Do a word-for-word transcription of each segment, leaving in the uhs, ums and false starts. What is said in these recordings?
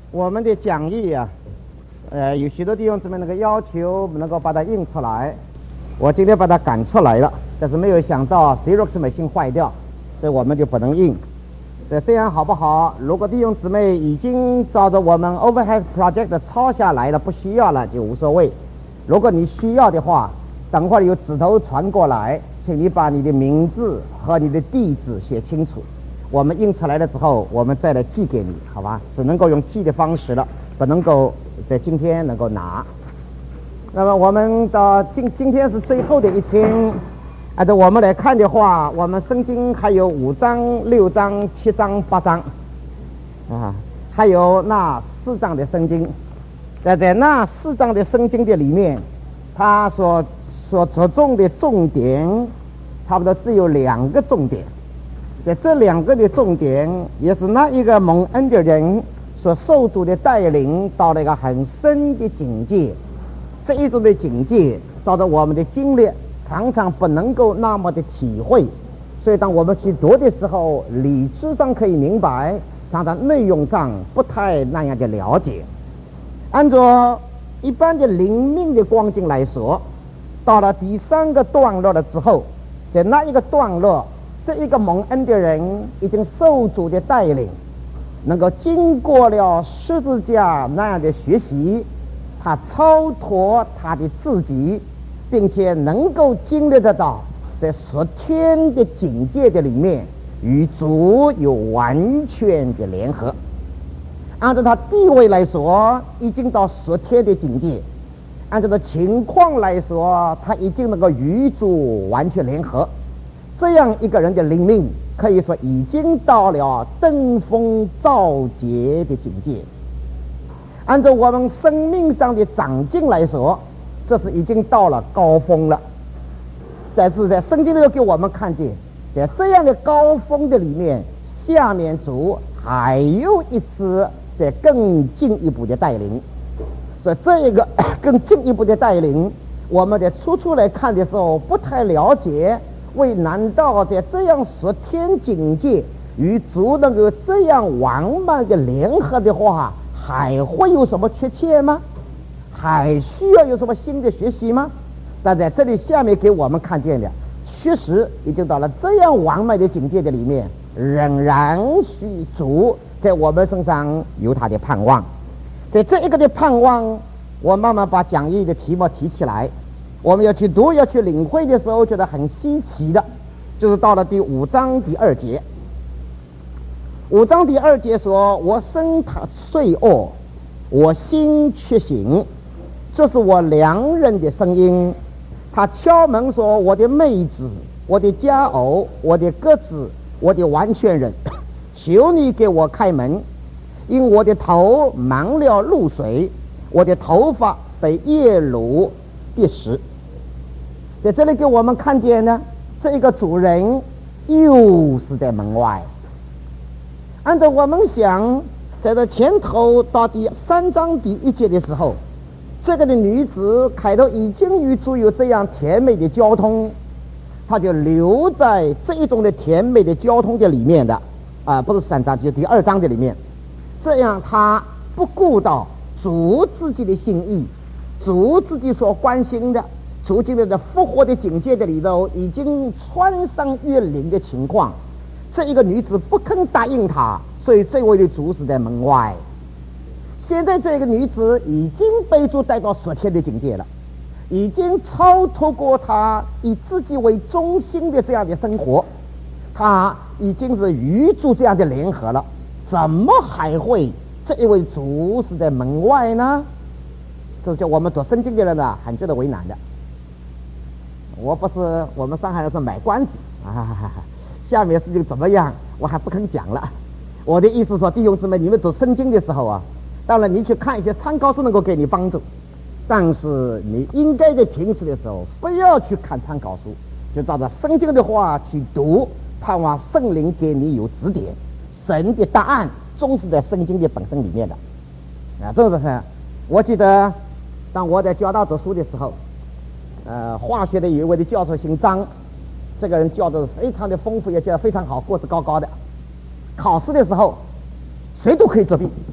我们的讲义啊，呃，有许多弟兄姊妹那个要求能够把它印出来，我今天把它赶出来了，但是没有想到 Xerox 美芯坏掉，所以我们就不能印。所以这样好不好？如果弟兄姊妹已经照着我们 Overhead Project 抄下来了，不需要了就无所谓。如果你需要的话，等会儿有指头传过来，请你把你的名字和你的地址写清楚。我们印出来了之后，我们再来寄给你，好吧？只能够用寄的方式了，不能够在今天能够拿。那么我们到今今天是最后的一天，按照我们来看的话，我们圣经还有五章、六章、七章、八章，啊，还有那四章的圣经。在在那四章的圣经的里面，它所所着重的重点，差不多只有两个重点。在这两个的重点，也是那一个蒙恩的人所受主的带领，到了一个很深的境界。这一种的境界，照着我们的经历，常常不能够那么的体会。所以，当我们去读的时候，理智上可以明白，常常内容上不太那样的了解。按照一般的灵命的光景来说，到了第三个段落了之后，在那一个段落，这一个蒙恩的人已经受主的带领，能够经过了十字架那样的学习，他超脱他的自己，并且能够经历得到在属天的境界的里面与主有完全的联合。按照他地位来说，已经到属天的境界；按照他情况来说，他已经能够与主完全联合。这样一个人的灵命，可以说已经到了登峰造极的境界。按照我们生命上的长进来说，这是已经到了高峰了。但是在圣经里头给我们看见，在这样的高峰的里面，下面主还有一次在更进一步的带领。所以这一个更进一步的带领，我们在初初来看的时候不太了解。为难道在这样属天境界与主能够这样完满的联合的话，还会有什么缺陷吗？还需要有什么新的学习吗？但在这里下面给我们看见的，确实已经到了这样完美的境界的里面，仍然需主在我们身上有他的盼望。在这一个的盼望，我慢慢把讲义的题目提起来，我们要去读要去领会的时候，觉得很稀奇的，就是到了第五章第二节。五章第二节说：“我身他睡恶，我心却醒，这是我良人的声音。他敲门说：我的妹子，我的佳偶，我的鸽子，我的完全人，求你给我开门，因我的头满了露水，我的头发被夜露滴湿。”在这里给我们看见呢，这一个主人又是在门外。按照我们想，在这前头到第三章第一节的时候，这个的女子开头已经与主有这样甜美的交通，她就留在这一种的甜美的交通的里面的啊，不是三章，就第二章的里面。这样她不顾到主自己的心意，主自己所关心的。主今天的复活的境界的里头，已经穿上越岭的情况，这一个女子不肯答应他，所以这位的主是在门外。现在这个女子已经被主带到属天的境界了，已经超脱过她以自己为中心的这样的生活，她已经是与主这样的联合了，怎么还会这一位主是在门外呢？这就我们读圣经的人呢，很觉得为难的。我不是我们上海人说买关子啊，下面事情怎么样我还不肯讲了。我的意思说，弟兄姊妹，你们读圣经的时候啊，当然你去看一些参考书能够给你帮助，但是你应该在平时的时候不要去看参考书，就照着圣经的话去读，盼望圣灵给你有指点。神的答案总是在圣经的本身里面的啊，这不是？我记得当我在教导读书的时候，呃，化学的有一位的教授姓张，这个人教的非常的丰富，也教得非常好，个子高高的。考试的时候，谁都可以作弊，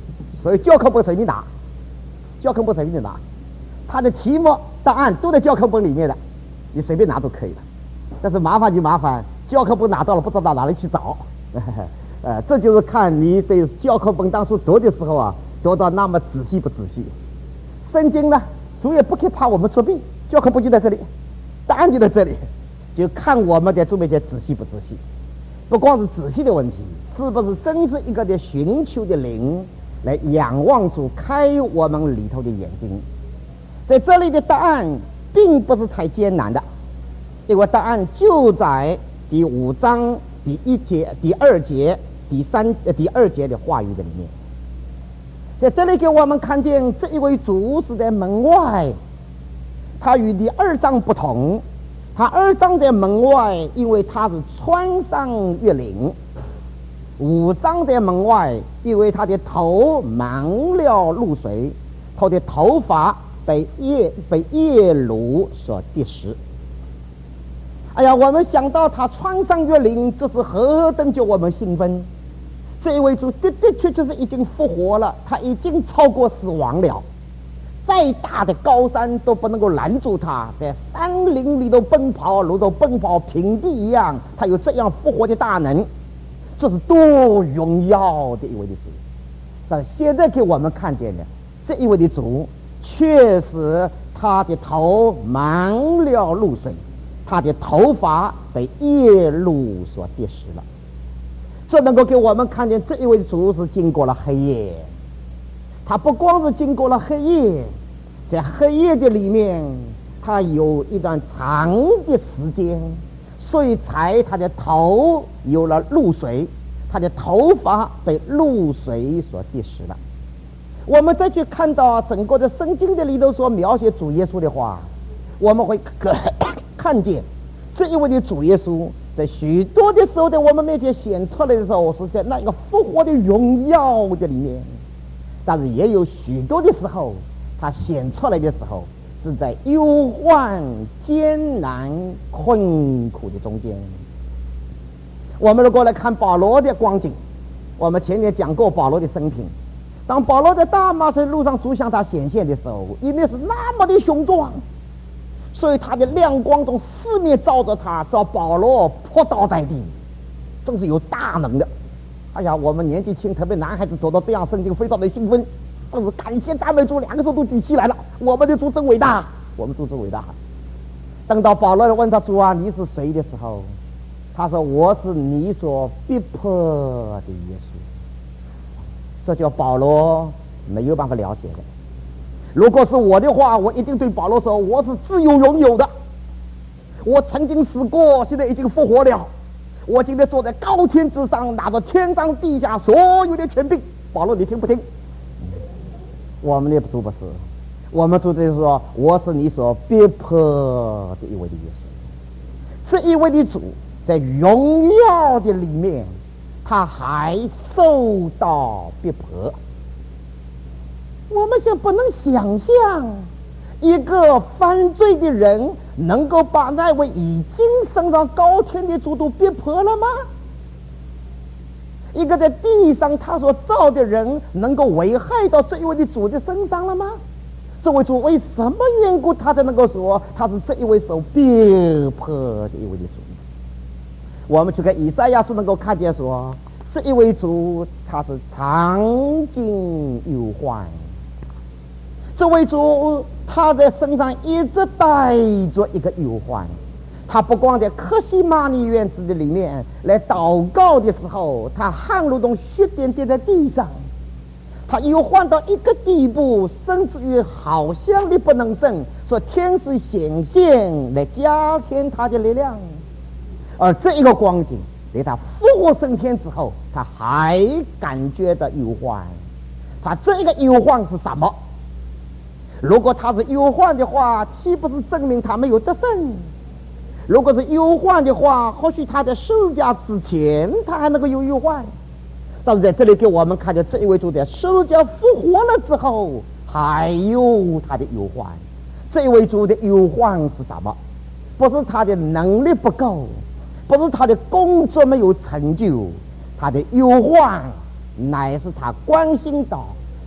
所以教科本随你拿，教科本随你拿，他的题目答案都在教科本里面的，你随便拿都可以了。但是麻烦就麻烦，教科本拿到了不知道到哪里去找，呃，这就是看你对教科本当初读的时候啊，读到那么仔细不仔细。圣经呢，主也不可以怕我们作弊，教科本就在这里，答案就在这里，就看我们在做面前仔细不仔细。不光是仔细的问题，是不是真是一个的寻求的灵来仰望主开我们里头的眼睛？在这里的答案并不是太艰难的，因为答案就在第五章第一节、第二节、第三、呃、第二节的话语的里面。在这里给我们看见这一位主是在门外，他与第二章不同。他二章在门外，因为他是穿上越岭；五章在门外，因为他的头满了露水，他的头发被夜被夜露所滴湿。哎呀，我们想到他穿上越岭，这是何等叫我们兴奋！这一位主的的确确是已经复活了，他已经超过死亡了。再大的高山都不能够拦住他，在山林里头奔跑，如同奔跑平地一样，他有这样复活的大能，这是多荣耀的一位的主。但现在给我们看见的这一位的主，确实他的头满了露水，他的头发被夜露所滴湿了。这能够给我们看见这一位的主是经过了黑夜。他不光是经过了黑夜，在黑夜的里面，他有一段长的时间，所以才他的头有了露水，他的头发被露水所滴湿了。我们再去看到整个的圣经的里头所描写主耶稣的话，我们会看见这一位的主耶稣在许多的时候在我们面前显出来的时候，是在那个复活的荣耀的里面。但是也有许多的时候，他显出来的时候是在忧患、艰难、困苦的中间。我们如果来看保罗的光景，我们前面讲过保罗的生平。当保罗在大马士路上主向他显现的时候，一面是那么的雄壮，所以他的亮光从四面照着他，照保罗扑倒在地，真是有大能的。哎呀，我们年纪轻，特别男孩子读到这样圣经，非常的兴奋，真是感谢赞美主，两个手都举起来了。我们的主真伟大，我们主真伟大。等到保罗问他主啊，你是谁的时候，他说我是你所逼迫的耶稣。这叫保罗没有办法了解的。如果是我的话，我一定对保罗说，我是自由拥有的，我曾经死过，现在已经复活了。我今天坐在高天之上，拿着天上地下所有的权柄。保罗，你听不听？我们的主不是，我们主就是说，我是你所逼迫的一位的耶稣。这一位的主在荣耀的里面，他还受到逼迫。我们现不能想象一个犯罪的人能够把那位已经升上高天的主都逼迫了吗？一个在地上他所造的人能够危害到这一位的主的身上了吗？这位主为什么缘故他才能够说他是这一位受逼迫的一位的主？我们去看以赛亚书能够看见说，这一位主他是常经忧患，这位主他在身上一直带着一个忧患。他不光在客西马尼园子的里面来祷告的时候，他汗如同血点点在地上，他忧患到一个地步，甚至于好像力不能胜，说天使显现来加添他的力量。而这一个光景在他复活升天之后，他还感觉到忧患。他这个忧患是什么？如果他是忧患的话，岂不是证明他没有得胜？如果是忧患的话，或许他在十字架之前他还能够有忧患，但是在这里给我们看见这一位主在十字架复活了之后还有他的忧患。这一位主的忧患是什么？不是他的能力不够，不是他的工作没有成就，他的忧患乃是他关心到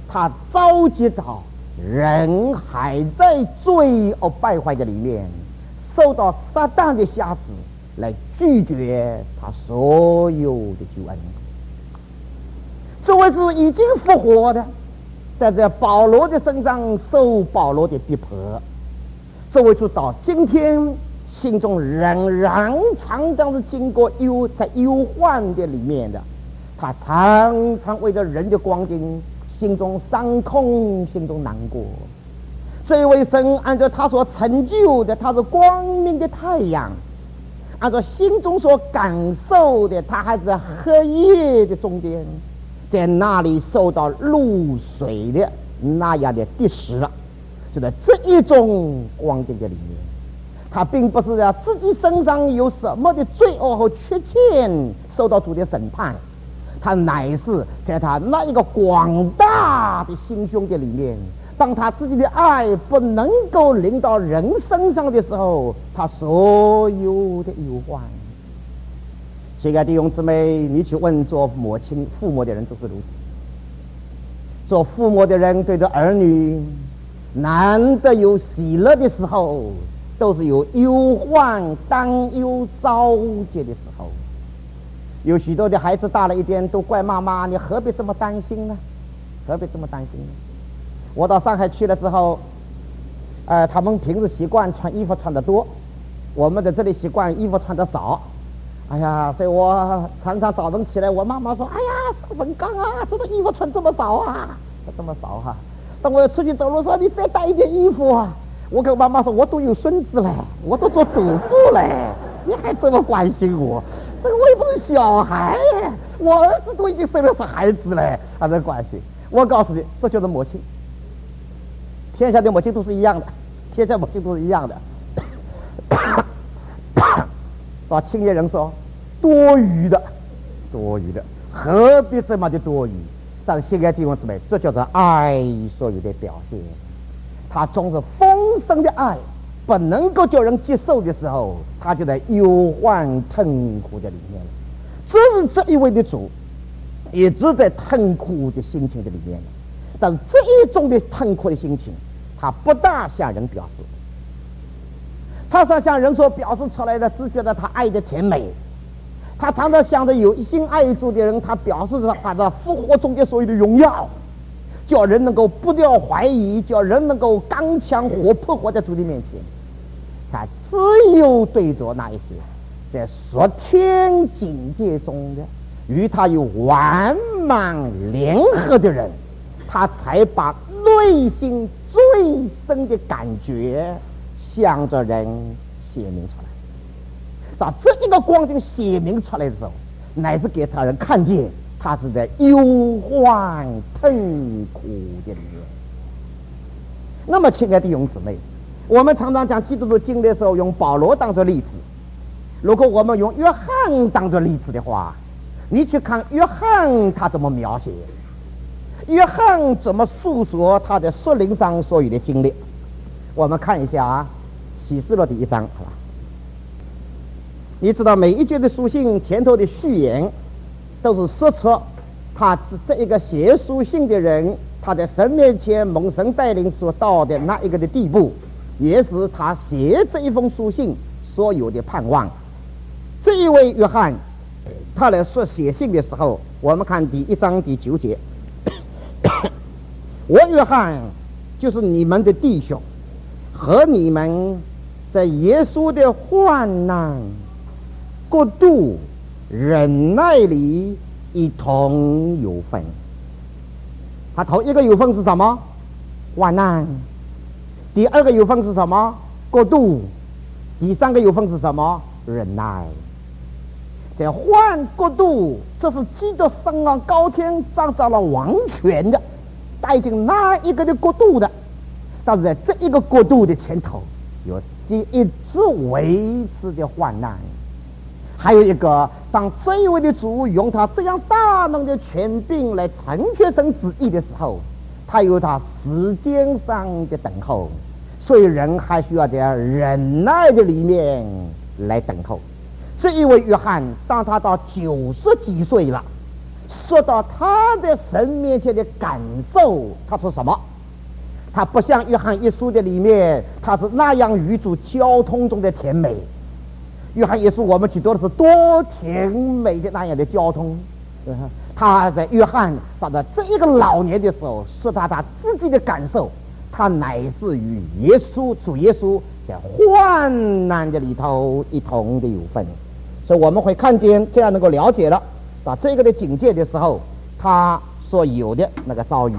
他着急到人还在罪恶败坏的里面，受到撒旦的辖制，来拒绝他所有的救恩。这位是已经复活的，但在保罗的身上受保罗的逼迫。这位主到今天心中仍然常常是经过忧在忧患的里面的，他常常为着人的光景心中伤痛，心中难过。这位神按照他所成就的，他是光明的太阳，按照心中所感受的，他还是黑夜的中间，在那里受到露水的那样的滴湿了。就在这一种光景的里面，他并不是在自己身上有什么的罪恶和缺陷受到主的审判，他乃是在他那一个广大的心胸的里面，当他自己的爱不能够临到人身上的时候，他所有的忧患。亲爱的弟兄姊妹，你去问做母亲父母的人都是如此。做父母的人对着儿女难得有喜乐的时候，都是有忧患担忧着急的时候。有许多的孩子大了一点都怪妈妈，你何必这么担心呢？何必这么担心呢？我到上海去了之后，呃，他们平时习惯穿衣服穿得多，我们在这里习惯衣服穿得少。哎呀，所以我常常早晨起来，我妈妈说：“哎呀，上文刚啊，怎么衣服穿这么少啊？这么少哈、啊！”当我要出去走路说：“你再带一点衣服啊！”我跟妈妈说：“我都有孙子嘞，我都做祖父嘞，你还这么关心我？这个我也不是小孩，我儿子都已经生了是孩子嘞，还这关系？”我告诉你，这就是母亲。天下的母亲都是一样的，天下母亲都是一样的。照青年人说，多余的，多余的，何必这么的多余？但是现在弟兄姊妹，这叫做爱所有的表现。他总是丰盛的爱，不能够叫人接受的时候，他就在忧患痛苦的里面。这是这一位的主一直在痛苦的心情的里面。但是这一种的痛苦的心情，他不大向人表示。他是向人所表示出来的，只觉得他爱的甜美。他常常想着有一心爱主的人，他表示着他的复活中的所有的荣耀，叫人能够不掉怀疑，叫人能够刚强活泼活在主的面前。他只有对着那一些在属天境界中的与他有完满联合的人，他才把内心最深的感觉向着人显明出来。当这一个光景显明出来的时候，乃是给他人看见他是在忧患痛苦的里面。那么亲爱的弟兄姊妹，我们常常讲基督徒经历的时候用保罗当作例子，如果我们用约翰当作例子的话，你去看约翰他怎么描写，约翰怎么诉说他在属灵上所有的经历。我们看一下啊，启示录第一章，好吧？你知道每一卷的书信前头的序言都是说出他这一个写书信的人，他在神面前蒙神带领所到的那一个的地步，也是他写这一封书信所有的盼望。这一位约翰他来说写信的时候，我们看第一章第九节，我约翰就是你们的弟兄，和你们在耶稣的患难国度忍耐里一同有份。他头一个有份是什么？患难。第二个有份是什么？国度。第三个有份是什么？忍耐。在患国度，这是基督升上高天掌掌了王权的，带进那一个的国度的。但是在这一个国度的前头，有一直维持的患难。还有一个，当这一位的主用他这样大能的权柄来成全神旨意的时候，他有他时间上的等候，所以人还需要在忍耐的里面来等候。这一位约翰，当他到九十几岁了， 说到他在神面前的感受，他是什么？他不像约翰一书的里面，他是那样与主交通中的甜美。约翰一书我们去读的是多甜美的那样的交通。他在约翰到了这一个老年的时候，说他他自己的感受，他乃是与耶稣主耶稣在患难的里头一同的有份。所以我们会看见，这样能够了解了到这个的境界的时候，他所有的那个遭遇，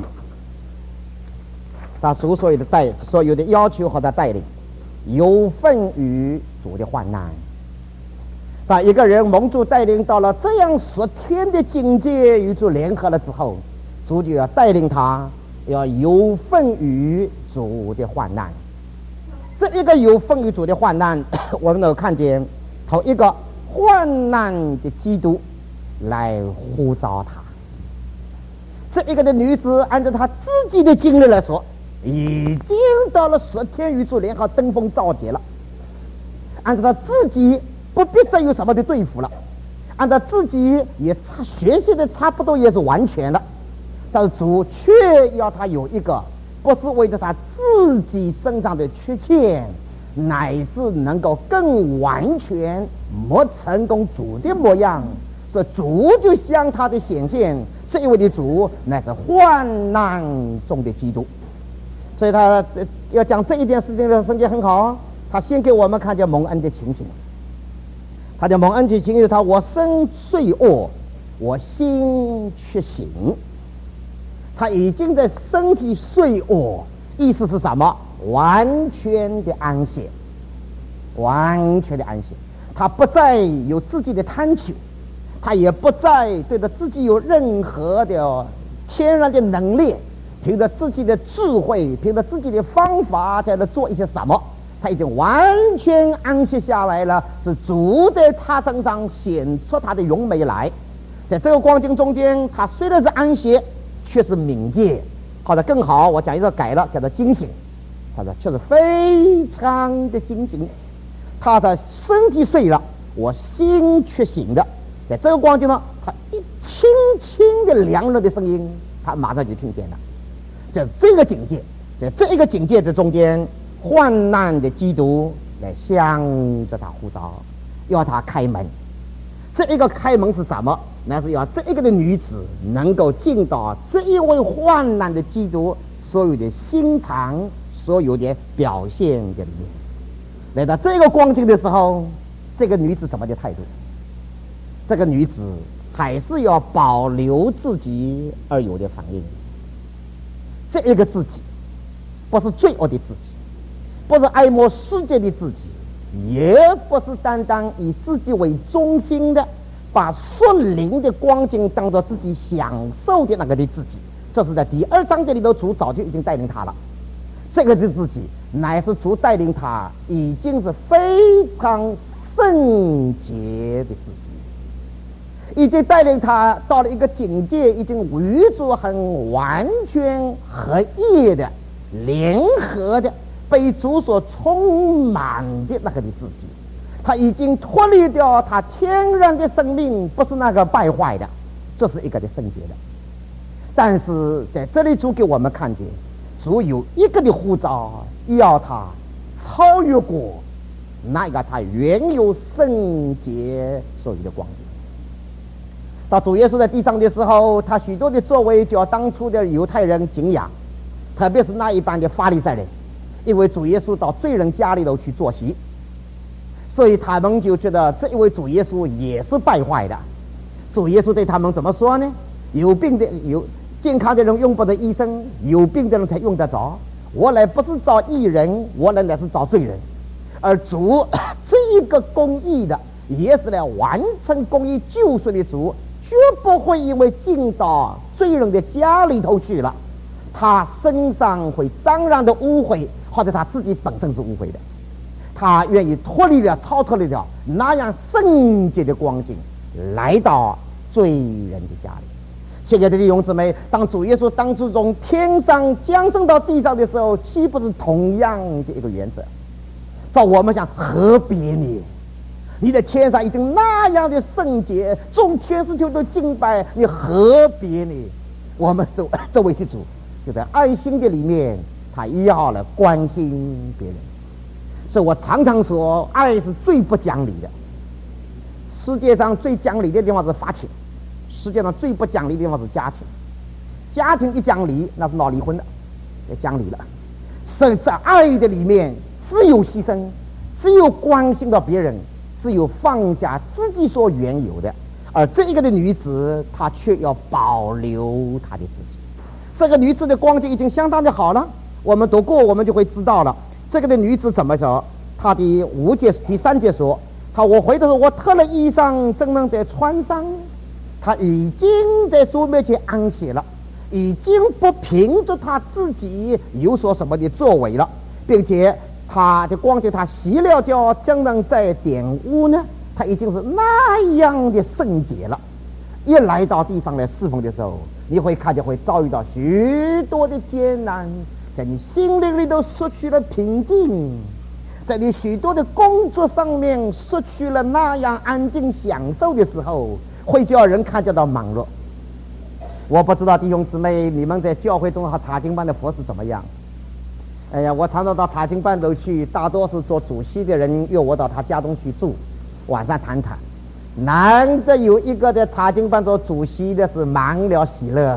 他主所有的带所有的要求和他带领，有份于主的患难。当一个人蒙主带领到了这样十天的境界与主联合了之后，主就要带领他要有份于主的患难。这一个有份于主的患难，我们能够看见头一个患难的基督来呼召他。这一个的女子按照她自己的经历来说，已经到了十天与主联合登峰造极了，按照她自己不必再有什么的对付了，按照自己也差学习的差不多也是完全了，但是主却要他有一个不是为着他自己身上的缺陷，乃是能够更完全没成功主的模样，所以主就向他的显现，这一位的主乃是患难中的基督。所以他要讲这一件事情的圣经很好，他先给我们看见蒙恩的情形。他的蒙恩的情形，他我身虽恶，我心却醒。他已经在身体虽恶，意思是什么？完全的安歇，完全的安歇。他不再有自己的贪求，他也不再对着自己有任何的天然的能力，凭着自己的智慧，凭着自己的方法在那做一些什么。他已经完全安息下来了，是主在他身上显出他的荣美来。在这个光景中间，他虽然是安歇，却是敏捷，或者更好，我讲一个改了，叫做惊醒。他说却是非常的惊醒。他的身体睡了，我心却醒的。在这个光景呢，他一轻轻的凉热的声音，他马上就听见了。在这个境界，在这一个境界的中间，患难的基督来向着他呼召，要他开门。这一个开门是什么？那是要这一个的女子能够进到这一位患难的基督所有的心肠、所有的表现的里面。来到这个光景的时候，这个女子怎么的态度？这个女子还是要保留自己而有的反应。这一个自己不是罪恶的自己，不是爱慕世界的自己，也不是单单以自己为中心的，把属灵的光景当作自己享受的那个的自己。这是在第二章节里头，主早就已经带领他了。这个的自己乃是主带领他，已经是非常圣洁的自己，已经带领他到了一个境界，已经与主很完全合一的、联合的，被主所充满的那个的自己。他已经脱离掉他天然的生命，不是那个败坏的，这是一个的圣洁的。但是在这里主给我们看见，主有一个的呼召，要他超越过那个他原有圣洁所有的光景。到主耶稣在地上的时候，他许多的作为叫当初的犹太人敬仰，特别是那一般的法利赛人，因为主耶稣到罪人家里头去坐席，所以他们就觉得这一位主耶稣也是败坏的。主耶稣对他们怎么说呢？有病的有健康的人用不得医生，有病的人才用得着。我来不是找义人，我来乃是找罪人。而主这一个公义的，也是来完成公义救赎的主，绝不会因为进到罪人的家里头去了，他身上会沾染的污秽，或者他自己本身是污秽的，他愿意脱离了、超脱离了那样圣洁的光景，来到罪人的家里。亲爱的弟兄姊妹，当主耶稣当初从天上降生到地上的时候，岂不是同样的一个原则？照我们想，何必呢？ 你在天上已经那样的圣洁，众天使就都敬拜你，何必呢？我们作作为的主，就在爱心的里面，他要了关心别人。所以我常常说，爱是最不讲理的。世界上最讲理的地方是法庭，世界上最不讲理的地方是家庭。家庭一讲理，那是闹离婚的，在讲理了。所以在爱的里面，只有牺牲，只有关心到别人，只有放下自己所原有的。而这一个的女子，她却要保留她的自己。这个女子的光景已经相当的好了，我们读过，我们就会知道了。这个的女子怎么说？她的五节第三节说：“她我回头说，我脱了衣裳，怎能再穿上？”她已经在主面前安息了，已经不凭着她自己有所什么的作为了，并且她的光景，她洗了脚，怎能再玷污呢？他已经是那样的圣洁了，一来到地上来侍奉的时候，你会看见会遭遇到许多的艰难，在你心灵里头失去了平静，在你许多的工作上面失去了那样安静享受的时候，会叫人看见到忙碌。我不知道弟兄姊妹，你们在教会中和查经班的服侍怎么样？哎呀，我常常到查经班头去，大多是做主席的人约我到他家中去住，晚上谈谈。难得有一个在查经班做主席的是满了喜乐。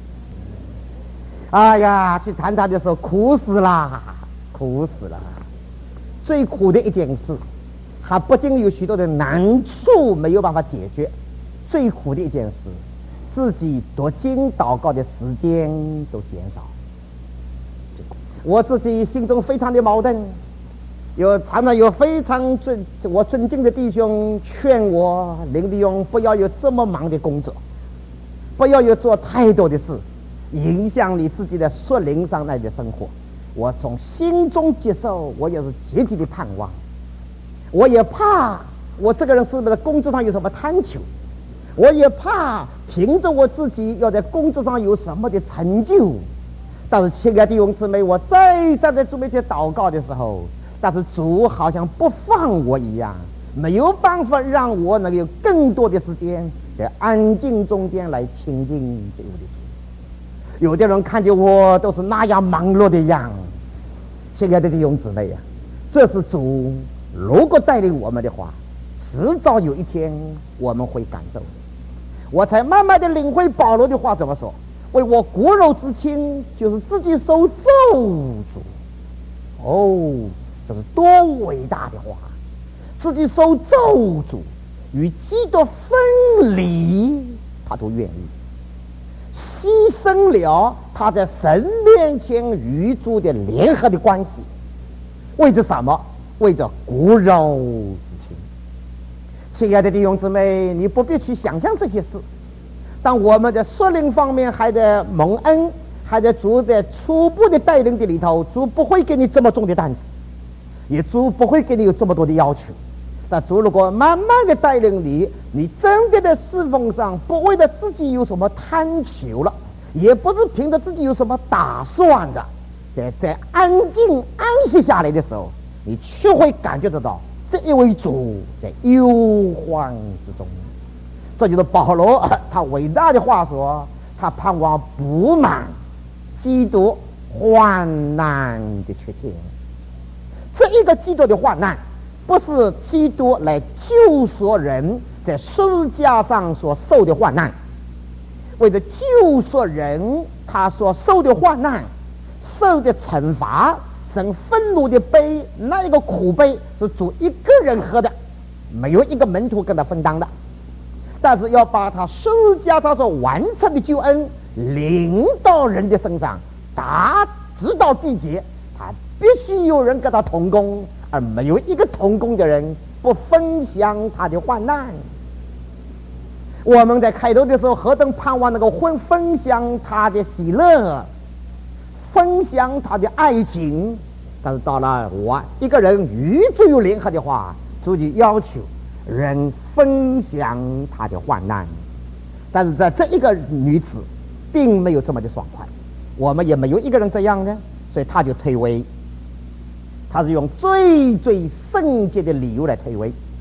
哎呀，去谈谈的时候苦死了，苦死了。最苦的一件事，还不仅有许多的难处没有办法解决，最苦的一件事，自己读经祷告的时间都减少。我自己心中非常的矛盾，有常常有非常尊我尊敬的弟兄劝我，林弟兄不要有这么忙的工作，不要有做太多的事，影响你自己的属灵上来的生活。我从心中接受，我也是积极的盼望。我也怕我这个人是不是在工作上有什么贪求，我也怕凭着我自己要在工作上有什么的成就。但是亲爱的弟兄姊妹，我再三在主面前祷告的时候，但是主好像不放我一样，没有办法让我能够有更多的时间在安静中间来亲近这位的主。有的人看见我都是那样忙碌的样，亲爱的弟兄姊妹啊，这是主如果带领我们的话，迟早有一天我们会感受的。我才慢慢的领会保罗的话怎么说，为我骨肉之亲，就是自己受咒诅。哦，这是多伟大的话！自己受咒诅，与基督分离，他都愿意牺牲了他在神面前与主的联合的关系。为着什么？为着骨肉之亲。亲爱的弟兄姊妹，你不必去想象这些事。当我们在属灵方面还在蒙恩，还在主在初步的带领的里头，主不会给你这么重的担子，也主不会给你有这么多的要求。但主如果慢慢的带领你，你真的在侍奉上不为了自己有什么贪求了，也不是凭着自己有什么打算的，在在安静安息下来的时候，你却会感觉得到这一位主在忧患之中。这就是保罗他伟大的话说，他盼望补满基督患难的缺欠。这一个基督的患难，不是基督来救赎人在十字架上所受的患难，为了救赎人他所受的患难，受的惩罚，神愤怒的杯，那一个苦杯是主一个人喝的，没有一个门徒跟他分担的。但是要把他十字架上所完成的救恩领到人的身上，达直到地极，他必须有人跟他同工，而没有一个同工的人不分享他的患难。我们在开头的时候何等盼望能够分分享他的喜乐，分享他的爱情，但是到了我一个人与主有联合的话，主就要求人分享他的患难。但是在这一个女子并没有这么的爽快，我们也没有一个人这样的，所以他就退位，他是用最最圣洁的理由来退位。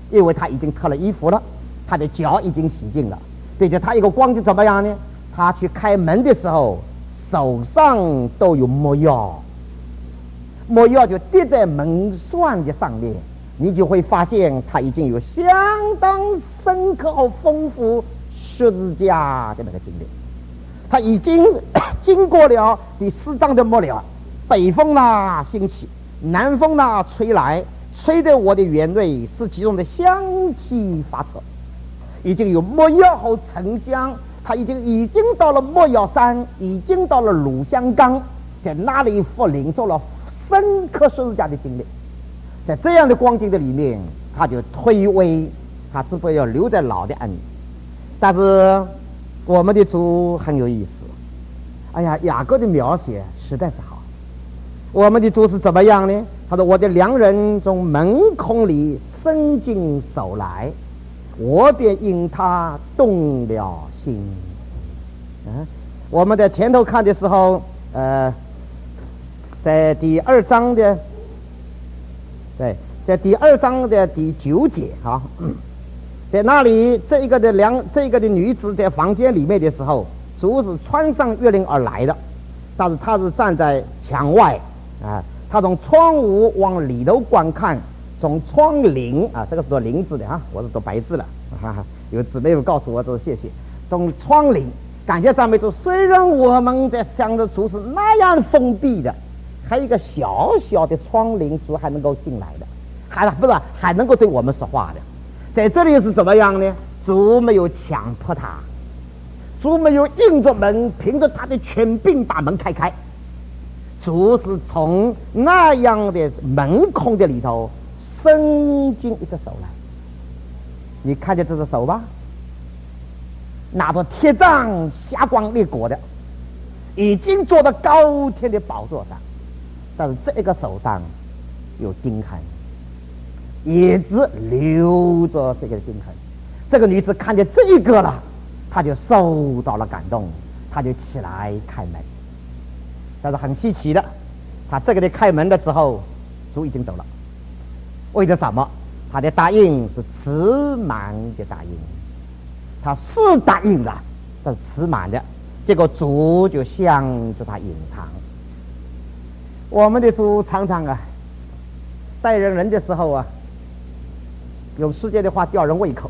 因为他已经脱了衣服了，他的脚已经洗净了，并且他一个光景怎么样呢？他去开门的时候，手上都有没药，没药就滴在门栓的上面，你就会发现他已经有相当深刻和丰富十字架的那个经历。他已经经过了第四章的末了，北风呐兴起，南风呐吹来，吹得我的园内是其中的香气发出，已经有没药和沉香。他已经已经到了没药山，已经到了鲁香冈，在那里复领受了深刻十字架的经历。在这样的光景的里面，他就推诿他只不过要留在老的恩。但是我们的主很有意思，哎呀，雅各的描写实在是好。我们的主是怎么样呢？他说：“我的良人从门孔里伸进手来，我便因他动了心。”嗯，我们在前头看的时候，呃，在第二章的，对，在第二章的第九节啊，在那里，这一个的良，这一个的女子在房间里面的时候，主是穿上月令而来的，但是她是站在墙外啊，她从窗户往里头观看，从窗棂啊，这个是读棂字的啊，我是读白字了，哈哈，有姊妹们告诉我，这是谢谢。从窗棂，感谢赞美主。虽然我们在想着主是那样封闭的，还有一个小小的窗棂，主还能够进来的，还不是还能够对我们说话的。在这里是怎么样呢？主没有强迫他，主没有硬着门，凭着他的权柄把门开开。主是从那样的门孔的里头伸进一只手来，你看见这只手吧？拿着铁杖，霞光烈火的，已经坐到高天的宝座上，但是这一个手上有钉痕，也只留着这个钉痕。这个女子看见这一个了，她就受到了感动，她就起来开门。但是很稀奇的，她这个的开门的时候，主已经走了。为了什么？她的答应是迟满的答应。他是答应了，但是迟满的，结果主就向着他隐藏。我们的主常常啊，待人人的时候啊，用世界的话吊人胃口，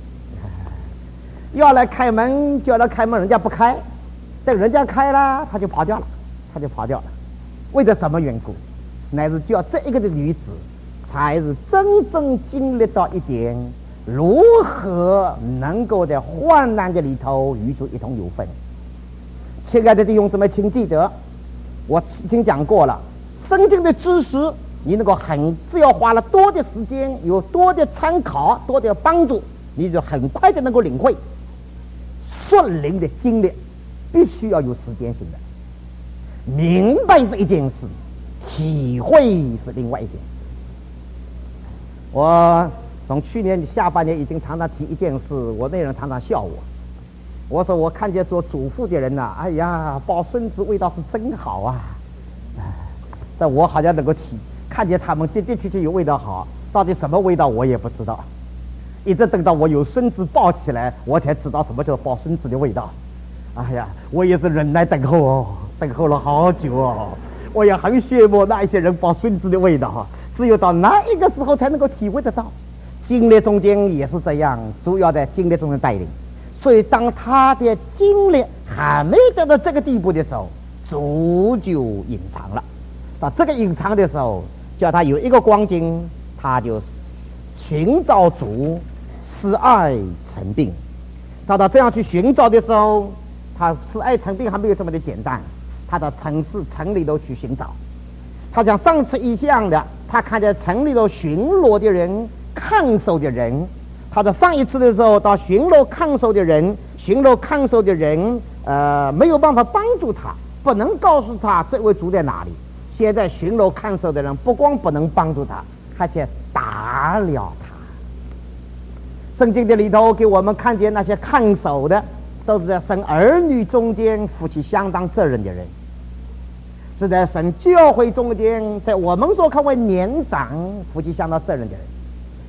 要来开门叫来开门，人家不开，等人家开了，他就跑掉了，他就跑掉了。为了什么缘故？乃是叫这一个的女子，才是真正经历到一点。如何能够在患难的里头与主一同有份？亲爱的弟兄姊妹，请记得，我已经讲过了，圣经的知识你能够很，只要花了多的时间，有多的参考，多的帮助，你就很快的能够领会。属灵的经历必须要有时间性的，明白是一件事，体会是另外一件事。我从去年下半年已经常常提一件事，我那人常常笑我。我说我看见做主妇的人呐、啊，哎呀，抱孙子味道是真好啊！但我好像能够提，看见他们的的确确有味道好，到底什么味道我也不知道。一直等到我有孙子抱起来，我才知道什么叫抱孙子的味道。哎呀，我也是忍耐等候哦，等候了好久哦。我也很羡慕那一些人抱孙子的味道，只有到那一个时候才能够体会得到。经历中间也是这样，主要在经历中间带领。所以当他的经历还没得到这个地步的时候，主就隐藏了。到这个隐藏的时候，叫他有一个光景，他就寻找主，使爱成病。他到这样去寻找的时候，他使爱成病还没有这么的简单，他到城市城里头去寻找。他像上次一样的，他看见城里头巡逻的人、看守的人。他在上一次的时候，到巡逻看守的人，巡逻看守的人，呃，没有办法帮助他，不能告诉他这位主在哪里。现在巡逻看守的人不光不能帮助他，而且打了他。圣经的里头给我们看见那些看守的，都是在生儿女中间负起相当责任的人，是在神教会中间，在我们所看为年长负起相当责任的人。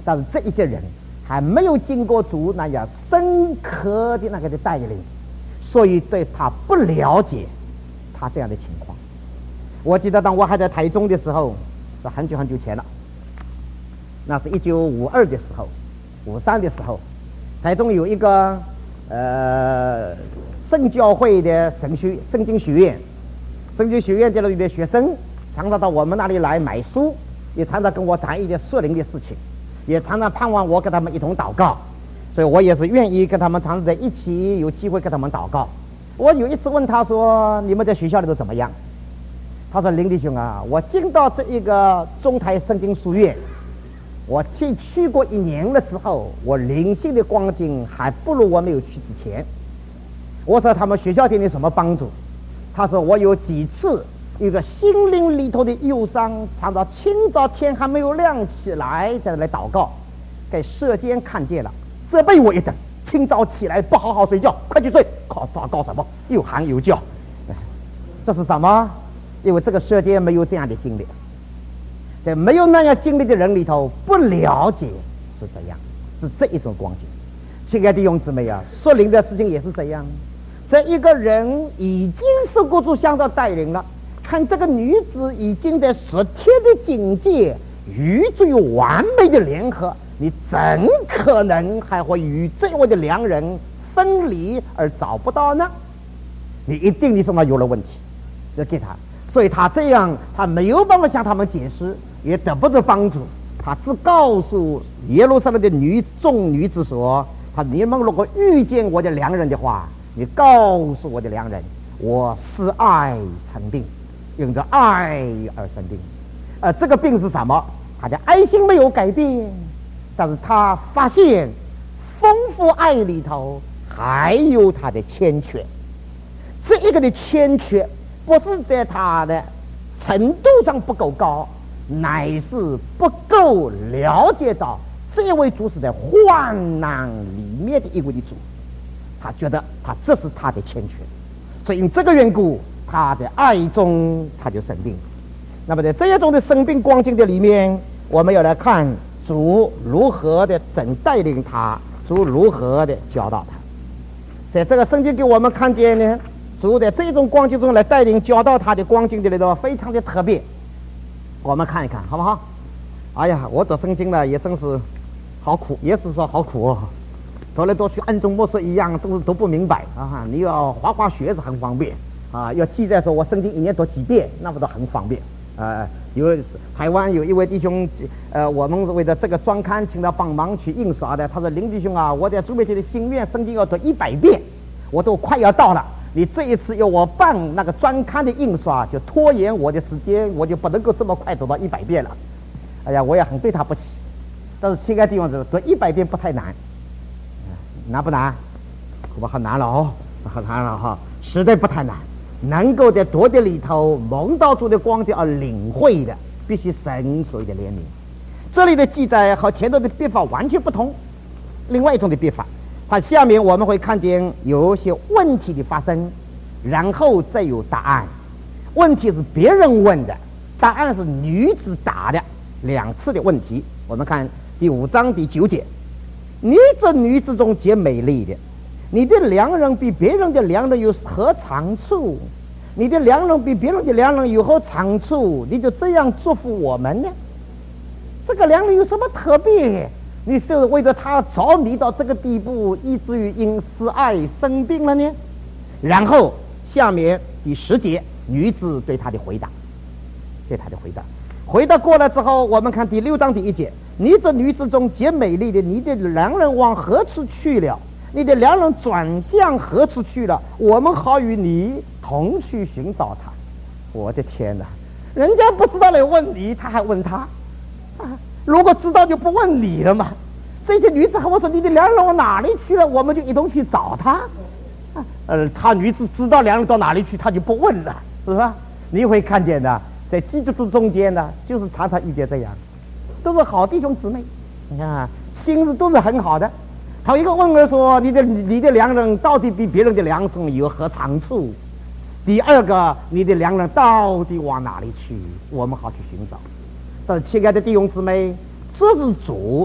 但是这一些人还没有经过主那样深刻的那个的带领，所以对他不了解他这样的情况。我记得当我还在台中的时候，是很久很久前了，那是一九五二的时候，五三的时候，台中有一个呃圣教会的神学圣经学院，圣经学院的里的学生常常到我们那里来买书，也常常跟我谈一些属灵的事情，也常常盼望我跟他们一同祷告，所以我也是愿意跟他们常常在一起，有机会跟他们祷告。我有一次问他说：“你们在学校里头怎么样？”他说：“林弟兄啊，我进到这一个中台圣经书院，我去去过一年了之后，我灵性的光景还不如我没有去之前。”我说：“他们学校给你什么帮助？”他说：“我有几次一个心灵里头的忧伤，常常清早天还没有亮起来，在那来祷告，给舍监看见了，责备我一顿。清早起来不好好睡觉，快去睡！靠，祷告什么？又喊又叫，这是什么？因为这个舍监没有这样的经历，在没有那样经历的人里头，不了解是怎样，是这一种光景。亲爱的弟兄姊妹啊，属灵的事情也是这样。这一个人已经受过主向导带领了，看这个女子已经在属天的境界与最完美的联合，你怎可能还会与这位的良人分离而找不到呢？你一定你身上有了问题，就给他，所以他这样他没有办法向他们解释，也得不到帮助。他只告诉耶路撒冷的女众女子说：“他你们如果遇见我的良人的话，你告诉我的良人，我是爱成病，因着爱而生病。呃，这个病是什么？他的爱心没有改变，但是他发现丰富爱里头还有他的欠缺。这一个的欠缺不是在他的程度上不够高，乃是不够了解到这位主是在患难里面的一位的主。他觉得他这是他的欠缺，所以因这个缘故，他在爱中他就生病。那么在这一种的生病光景的里面，我们要来看主如何的怎带领他，主如何的教导他。在这个圣经给我们看见呢，主在这种光景中来带领教导他的光景的里头非常的特别。我们看一看好不好？哎呀，我读圣经呢也真是好苦，也是说好苦哦，读来读去暗中模式一样，都是读不明白啊！你要划划学是很方便啊，要记载说我圣经一年读几遍，那不都很方便。呃，有台湾有一位弟兄，呃，我们为了这个专刊请他帮忙去印刷的。他说：“林弟兄啊，我在准备这个心愿，圣经要读一百遍，我都快要到了。你这一次要我办那个专刊的印刷，就拖延我的时间，我就不能够这么快读到一百遍了。”哎呀，我也很对他不起。但是亲爱的弟兄姊妹，读一百遍不太难，难不难？恐怕很难了哦，很难了哈，实在不太难。能够在读的里头蒙到主的光景而领会的，必须神所谓的怜悯。这里的记载和前头的笔法完全不同，另外一种的笔法。它下面我们会看见有一些问题的发生，然后再有答案。问题是别人问的，答案是女子答的，两次的问题。我们看第五章第九节：“你这女子中极美丽的，你的良人比别人的良人有何长处？你的良人比别人的良人有何长处？你就这样祝福我们呢？这个良人有什么特别？你是为着他着迷到这个地步，以至于因失爱生病了呢？”然后下面第十节，女子对他的回答，对他的回答，回答过来之后，我们看第六章第一节：“你这女子中极美丽的，你的良人往何处去了？你的良人转向何处去了？我们好与你同去寻找他。”我的天哪，人家不知道来问你，他还问他啊？如果知道就不问你了嘛。这些女子还问说：“你的良人往哪里去了？”我们就一同去找他。啊、呃，他女子知道良人到哪里去，他就不问了，是吧？你会看见的，在基督徒中间呢，就是常常遇见这样，都是好弟兄姊妹，你看啊，心思都是很好的。他一个问儿说：“你的你的良人到底比别人的良人有何长处？”第二个，你的良人到底往哪里去？我们好去寻找。但是亲爱的弟兄姊妹，这是主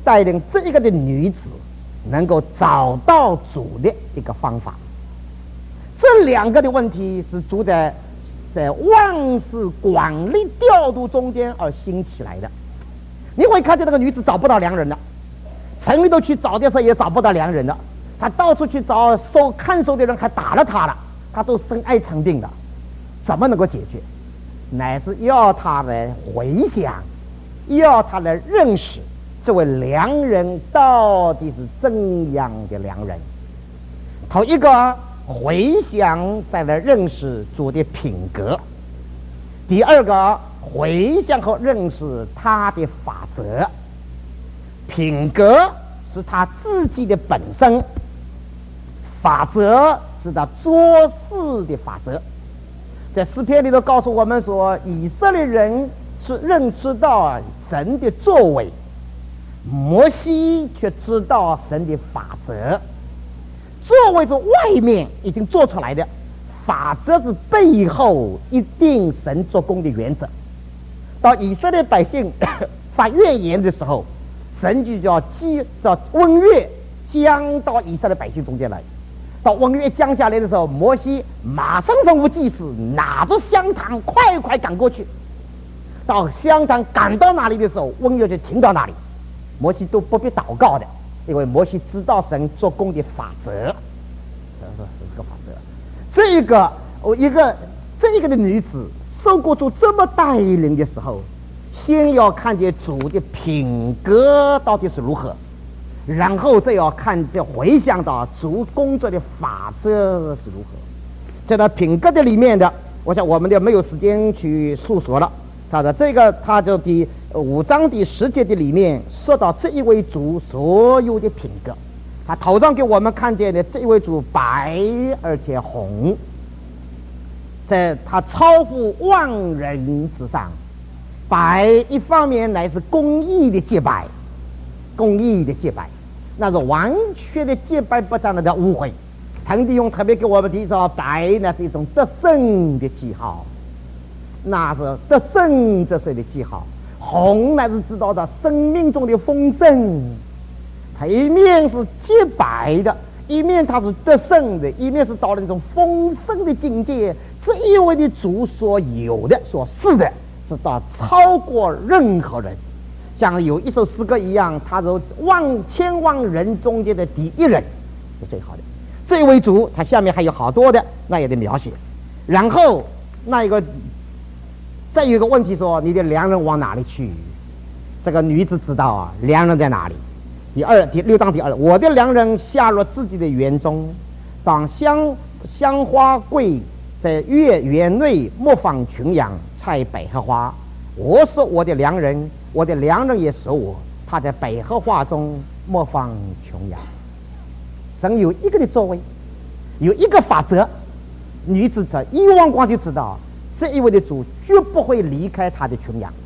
带领这一个的女子能够找到主的一个方法。这两个的问题是主在在万事广力调度中间而兴起来的。你会看见那个女子找不到良人了，城里头去找的时候也找不到良人了，她到处去找收看守的人，还打了她了，她都生爱肠病的，怎么能够解决？乃是要她来回想，要她来认识这位良人到底是怎样的良人。头一个回想，再来认识主的品格；第二个回想和认识他的法则。品格是他自己的本身，法则是他做事的法则。在诗篇里头告诉我们说，以色列人是认知到神的作为，摩西却知道神的法则。作为是外面已经做出来的，法则是背后一定神做工的原则。到以色列百姓发怨言的时候，神就叫积叫瘟月降到以色列百姓中间来。到瘟月降下来的时候，摩西马上吩咐祭司拿着香坛快快赶过去。到香坛赶到哪里的时候，瘟月就停到哪里，摩西都不必祷告的，因为摩西知道神做工的法则。这是一个法则。这一个我一个这一个的女子受过主这么带领的时候，先要看见主的品格到底是如何，然后再要看再回想到主工作的法则是如何。在他品格的里面的，我想我们就没有时间去述说了。他的这个他就第五章第十节的里面说到这一位主所有的品格。他头上给我们看见的这一位主白而且红，在他超乎万人之上。白一方面乃是公义的洁白，公义的洁白，那是完全的洁白不沾的污秽。滕弟兄特别给我们提说，白那是一种得胜的记号，那是得胜之水的记号。红乃是知道的生命中的丰盛，它一面是洁白的，一面它是得胜的，一面是到了一种丰盛的境界。这一位的主所有的所是的是到超过任何人，像有一首诗歌一样，他是万千万人中间的第一人，是最好的。这一位主他下面还有好多的那样的描写。然后那一个再有一个问题说，你的良人往哪里去？这个女子知道啊，良人在哪里。第二第六章第二，我的良人下入自己的园中，当香香花桂在月园内牧放群羊，采百合花。我是我的良人，我的良人也是我，他在百合花中牧放群羊。神有一个的作为，有一个法则，女子者一望光就知道，这一位的主绝不会离开他的群羊，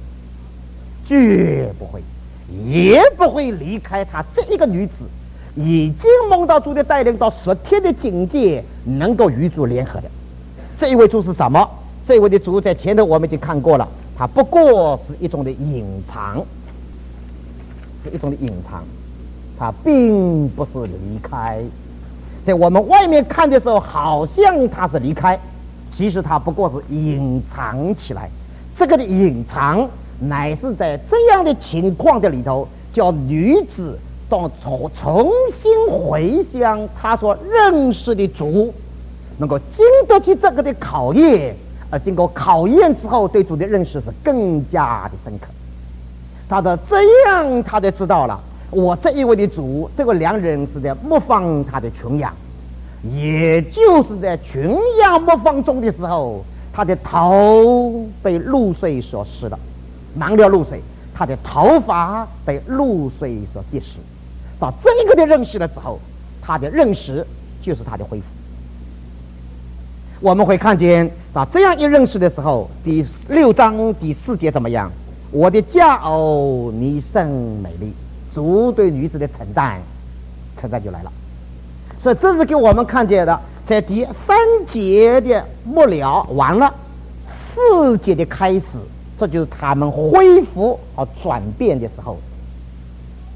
绝不会，也不会离开他这一个女子已经蒙到主的带领到属天的境界，能够与主联合的。这一位主是什么？这一位的主在前头我们已经看过了，它不过是一种的隐藏，是一种的隐藏，它并不是离开。在我们外面看的时候，好像它是离开，其实它不过是隐藏起来。这个的隐藏乃是在这样的情况的里头，叫女子当重重新回想她所认识的主，能够经得起这个的考验，而经过考验之后，对主的认识是更加的深刻。他的这样，他就知道了，我这一位的主，这个良人是在牧放他的群羊，也就是在群羊牧放中的时候，他的头被露水所湿了，满了露水，他的头发被露水所滴湿。到这一个的认识了之后，他的认识就是他的恢复。我们会看见到这样一认识的时候，第六章第四节怎么样？我的佳偶，你甚美丽。主对女子的称赞，称赞就来了。所以这是给我们看见的，在第三节的末了完了，四节的开始，这就是他们恢复和转变的时候。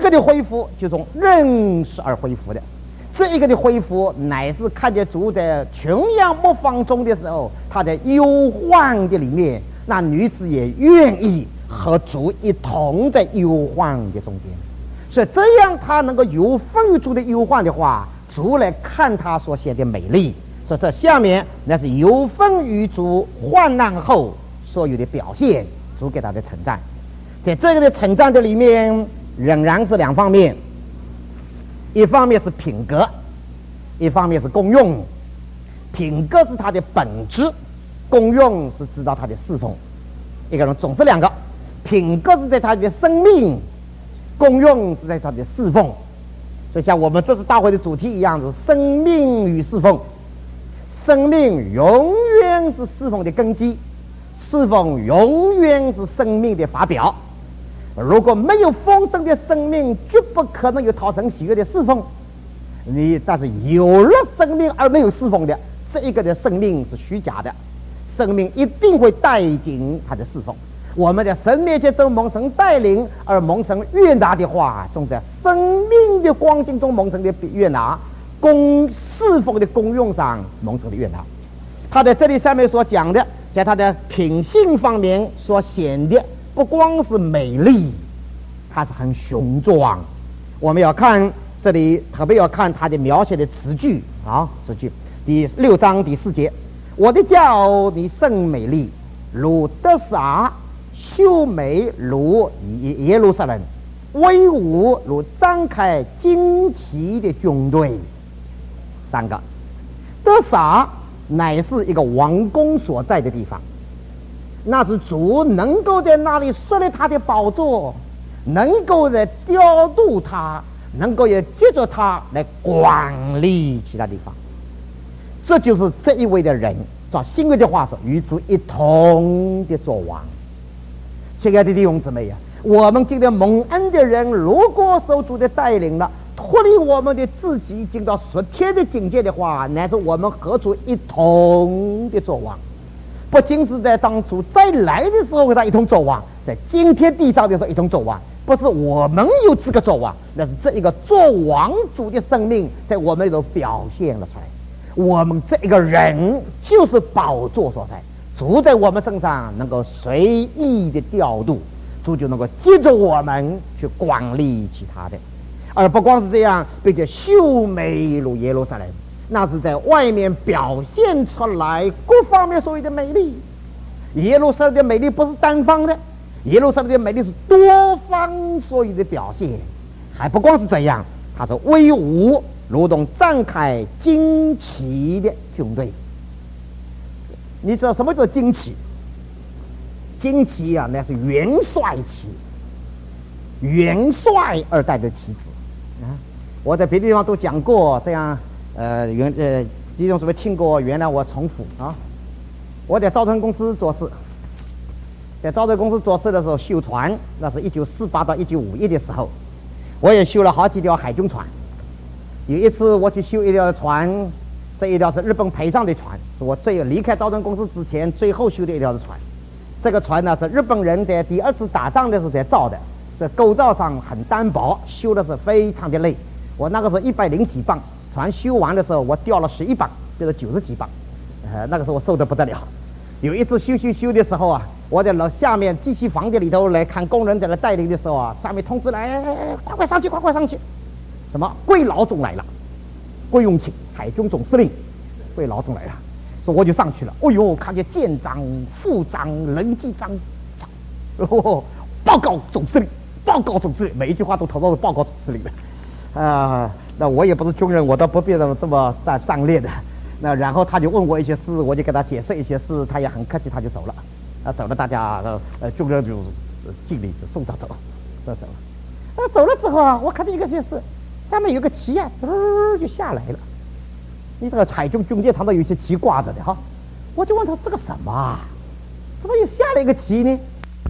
个的恢复就从认识而恢复的，这一个的恢复乃是看见主在穷阳牧放中的时候，他在忧患的里面，那女子也愿意和主一同在忧患的中间，所以这样他能够有份于主的忧患的话，主来看他所显的美丽。所以这下面那是有份于主患难后所有的表现，主给他的称赞。在这个的称赞的里面，仍然是两方面，一方面是品格，一方面是功用。品格是他的本质，功用是知道他的侍奉。一个人总是两个，品格是在他的生命，功用是在他的侍奉。所以像我们这次大会的主题一样，是生命与侍奉。生命永远是侍奉的根基，侍奉永远是生命的发表。如果没有丰盛的生命，绝不可能有讨神喜悦的侍奉。你但是有了生命而没有侍奉的，这一个的生命是虚假的。生命一定会带进他的侍奉。我们在神面前中蒙神带领而蒙神悦纳的话，总在生命的光景中蒙神的悦纳，公侍奉的功用上蒙神的悦纳。他在这里下面所讲的，在他的品性方面所显的，不光是美丽，它是很雄壮。我们要看这里，特别要看他的描写的词句啊，词句第六章第四节：我的教你甚美丽，如得撒，秀美如耶路撒冷，威武如张开旌旗的军队。三个，得撒乃是一个王宫所在的地方，那是主能够在那里设立他的宝座，能够来调度他，能够也借着他来管理其他地方。这就是这一位的人，照新约的话说，与主一同的作王。亲爱的弟兄姊妹呀，我们今天蒙恩的人，如果受主的带领了，脱离我们的自己进到属天的境界的话，乃是我们和主一同的作王。不仅是在当主再来的时候和他一同作王，在今天地上的时候一同作王，不是我们有资格作王，那是这一个作王主的生命在我们里头表现了出来。我们这一个人就是宝座所在，主在我们身上能够随意的调度，主就能够接着我们去管理其他的。而不光是这样，并且秀美如耶路撒冷，那是在外面表现出来各方面所谓的美丽。耶路撒冷的美丽不是单方的，耶路撒冷的美丽是多方所有的表现。还不光是这样，它是威武如同展开旌旗的军队。你知道什么叫旌旗？旌旗啊，那是元帅旗，元帅而带的旗子啊。我在别的地方都讲过，这样呃原呃，弟兄是不是听过？原来我重复啊。我在造船公司做事，在造船公司做事的时候修船，那是一九四八到一九五一的时候，我也修了好几条海军船。有一次我去修一条船，这一条是日本赔上的船，是我最离开造船公司之前最后修的一条的船。这个船呢是日本人在第二次打仗的时候才造的，是构造上很单薄，修的是非常的累。我那个时候一百零几磅，船修完的时候我掉了十一磅，就是九十几磅，呃，那个时候我瘦得不得了。有一次修修修的时候啊，我在楼下面机器房的里头来看工人在那带领的时候啊，上面通知来，快快上去，快快上去！什么？桂老总来了，桂永清，海军总司令，桂老总来了，所以我就上去了。哦呦，看见舰长、副长、人机长，哦，报告总司令，报告总司令，每一句话都头头是报告总司令的。啊、呃，那我也不是军人，我倒不必这么这么战战略的。那然后他就问我一些事，我就给他解释一些事，他也很客气，他就走了。啊，走了，大家呃军人就敬礼，就送他走，就走了。那走了之后啊，我看到一个些事，上面有个旗啊，呃就下来了。你这个海军军舰常常有一些旗挂着的哈，我就问他这个什么啊？怎么又下来一个旗呢？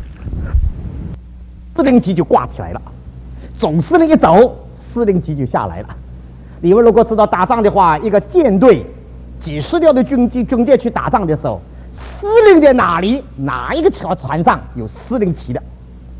司令旗就挂起来了，总司令一走，司令旗就下来了。你们如果知道打仗的话，一个舰队几十条的军机军舰去打仗的时候，司令在哪里？哪一个条船上有司令旗的？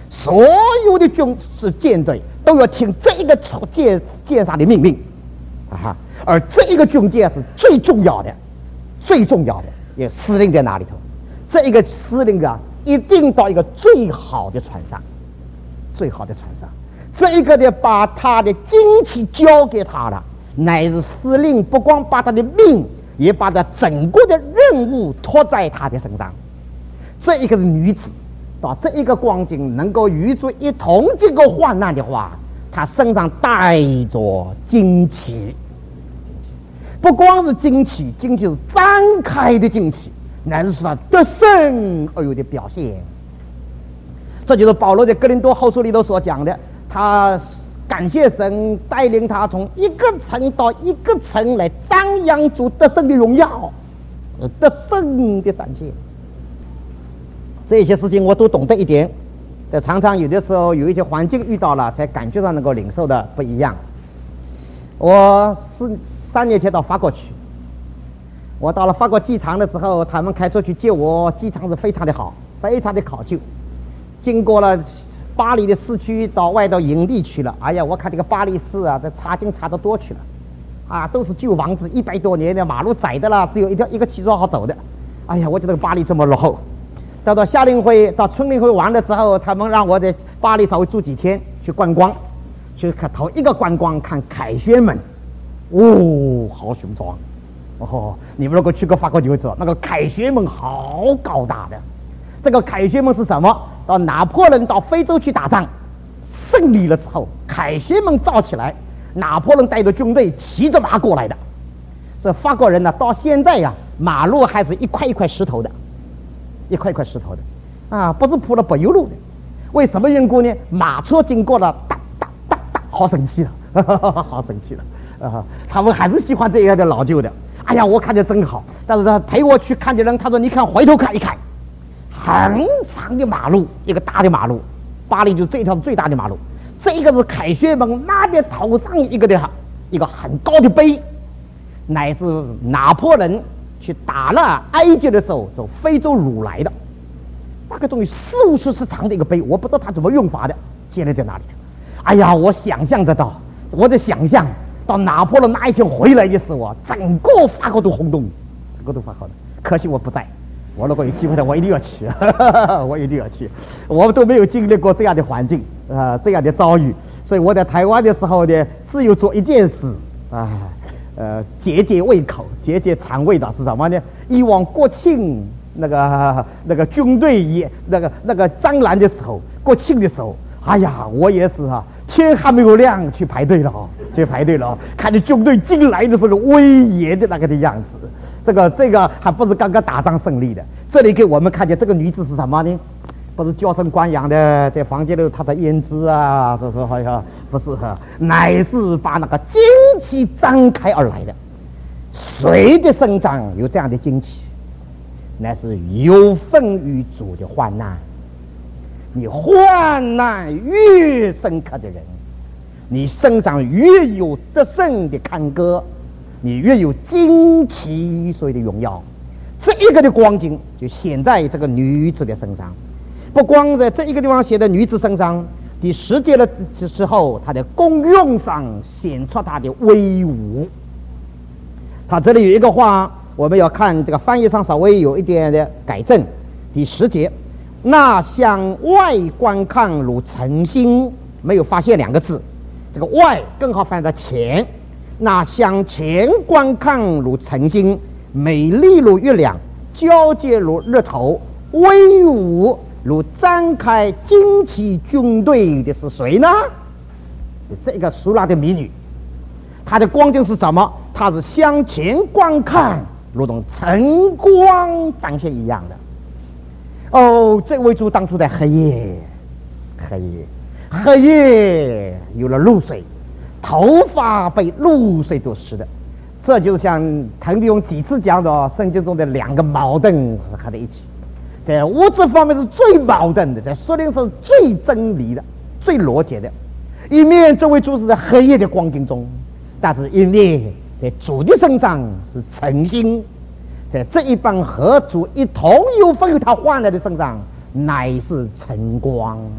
所有的军事舰队都要听这一个舰舰上的命令啊，而这一个军舰是最重要的，最重要的，也司令在哪里头？这一个司令啊，一定到一个最好的船上，最好的船上，这一个的把他的精气交给他了，乃是司令不光把他的命，也把他整个的任务托在他的身上。这一个是女子，到这一个光景能够与主一同经过患难的话，她身上带着旌旗，不光是旌旗，旌旗是张开的旌旗，乃是说他得胜而有的表现。这就是保罗在哥林多后书里头所讲的，他感谢神带领他从一个城到一个城来张扬主得胜的荣耀，得胜的展现。这些事情我都懂得一点，但常常有的时候有一些环境遇到了，才感觉到能够领受的不一样。我是三年前到法国去，我到了法国机场的时候，他们开车去接我，机场是非常的好，非常的考究。经过了巴黎的市区，到外头营地去了。哎呀，我看这个巴黎市啊，这差劲差得多去了，啊，都是旧房子，一百多年的，马路窄的啦，只有一条一个汽车好走的。哎呀，我觉得巴黎这么落后。到到夏令会、到春令会完了之后，他们让我在巴黎稍微住几天，去观光，去看头一个观光看凯旋门，哦，好雄壮，哦，你们如果去过法国就会知道，那个凯旋门好高大的。这个凯旋门是什么？到拿破仑到非洲去打仗，胜利了之后，凯旋门造起来，拿破仑带着军队骑着马过来的。所以法国人呢，到现在呀、啊，马路还是一块一块石头的。一块一块石头的，啊，不是铺了柏油路的。为什么缘故呢？马车经过了，哒哒哒哒，好生气了，呵呵呵好生气了。啊，他们还是喜欢这样的老旧的。哎呀，我看着真好。但是他陪我去看的人，他说：“你看，回头看一看，很长的马路，一个大的马路，巴黎就是这条最大的马路。这个是凯旋门，那边头上一个的一个很高的碑，乃是拿破仑去打了埃及的时候，从非洲掳来的，大概终于四五十尺长的一个碑，我不知道他怎么用法的，现在在哪里？哎呀，我想象得到，我在想象到拿破仑那一天回来的时候，整个法国都轰动，整个都发好的。可惜我不在，我如果有机会的，我一定要去，我一定要去。我都没有经历过这样的环境啊、呃，这样的遭遇，所以我在台湾的时候呢，只有做一件事啊。呃，解解胃口，解解肠胃的是什么呢？以往国庆那个那个军队也那个那个张兰的时候，国庆的时候，哎呀，我也是啊，天还没有亮去排队了啊，去排队了啊，看着军队进来的时候威严的那个的样子，这个这个还不是刚刚打仗胜利的。这里给我们看见这个女子是什么呢？不是娇生惯养的，在房间里她的胭脂啊，这是好像不是哈，乃是把那个旌旗张开而来的。谁的身上有这样的旌旗？乃是有份于主的患难。你患难越深刻的人，你身上越有得胜的坎坷，你越有旌旗所谓的荣耀。这一个的光景就显在这个女子的身上。不光在这一个地方写的女子身上，第十节的时候，她的功用上显出她的威武。她这里有一个话，我们要看这个翻译上稍微有一点的改正。第十节，那向外观看如晨星，没有发现两个字，这个外更好翻在前。那向前观看如晨星，美丽如月亮，皎洁如日头，威武如展开旌旗军队的是谁呢？这个苏拉的美女，她的光景是什么？她是向前观看，如同晨光展现一样的。哦，这位主当初在黑夜，黑夜，黑夜有了露水，头发被露水都湿的。这就像滕弟兄几次讲的圣经中的两个矛盾合在一起。在物质方面是最矛盾的，在属灵是最真理的、最逻辑的。一面这位主是在黑夜的光景中，但是一面在主的身上是晨星，在这一帮和主一同有份于他患难的身上，乃是晨光。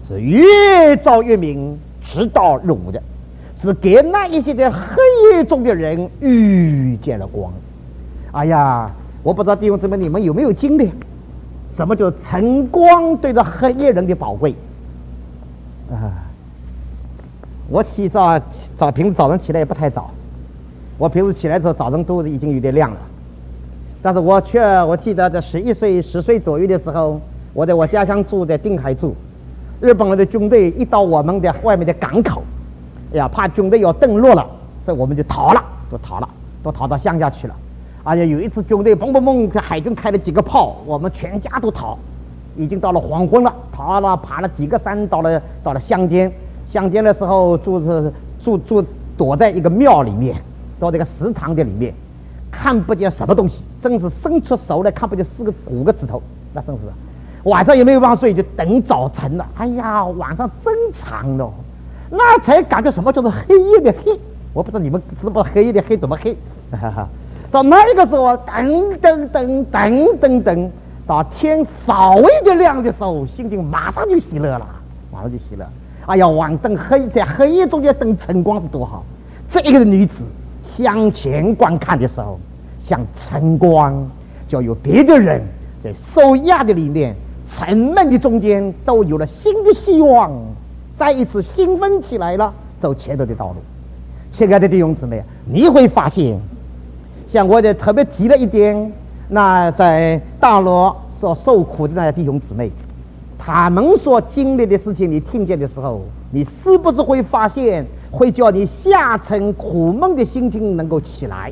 是越照越明，直到日午的，是给那一些的黑夜中的人遇见了光。哎呀，我不知道弟兄姊妹你们有没有经历，什么叫晨光对着黑夜人的宝贵啊！我起早早平时早上起来也不太早，我平时起来的时候早上都已经有点亮了，但是我却我记得在十一岁十岁左右的时候，我在我家乡住，在定海住，日本人的军队一到我们的外面的港口，哎呀，怕军队要登陆了，所以我们就逃了，都逃了，都逃到乡下去了。而且有一次军队砰砰砰，海军开了几个炮，我们全家都逃，已经到了黄昏了，逃了爬了几个山，到了到了乡间。乡间的时候住住住躲在一个庙里面，到这个食堂的里面，看不见什么东西，真是伸出手来看不见四个五个指头，那真是。晚上也没有办法睡，就等早晨了。哎呀，晚上真长了，那才感觉什么叫做黑夜的黑。我不知道你们知不知道黑夜的黑怎么黑？到那个时候，等等等等等等，到天稍微的亮的时候，心情马上就喜乐了，马上就喜乐。哎呀，晚灯黑，在黑夜中间等晨光是多好！这一个女子向前观看的时候，像晨光，就有别的人在受压的里面、沉闷的中间，都有了新的希望，再一次兴奋起来了，走前头的道路。亲爱的弟兄姊妹，你会发现，像我也特别提了一点，那在大陆所受苦的那些弟兄姊妹，他们所经历的事情，你听见的时候，你是不是会发现，会叫你下沉苦闷的心情能够起来？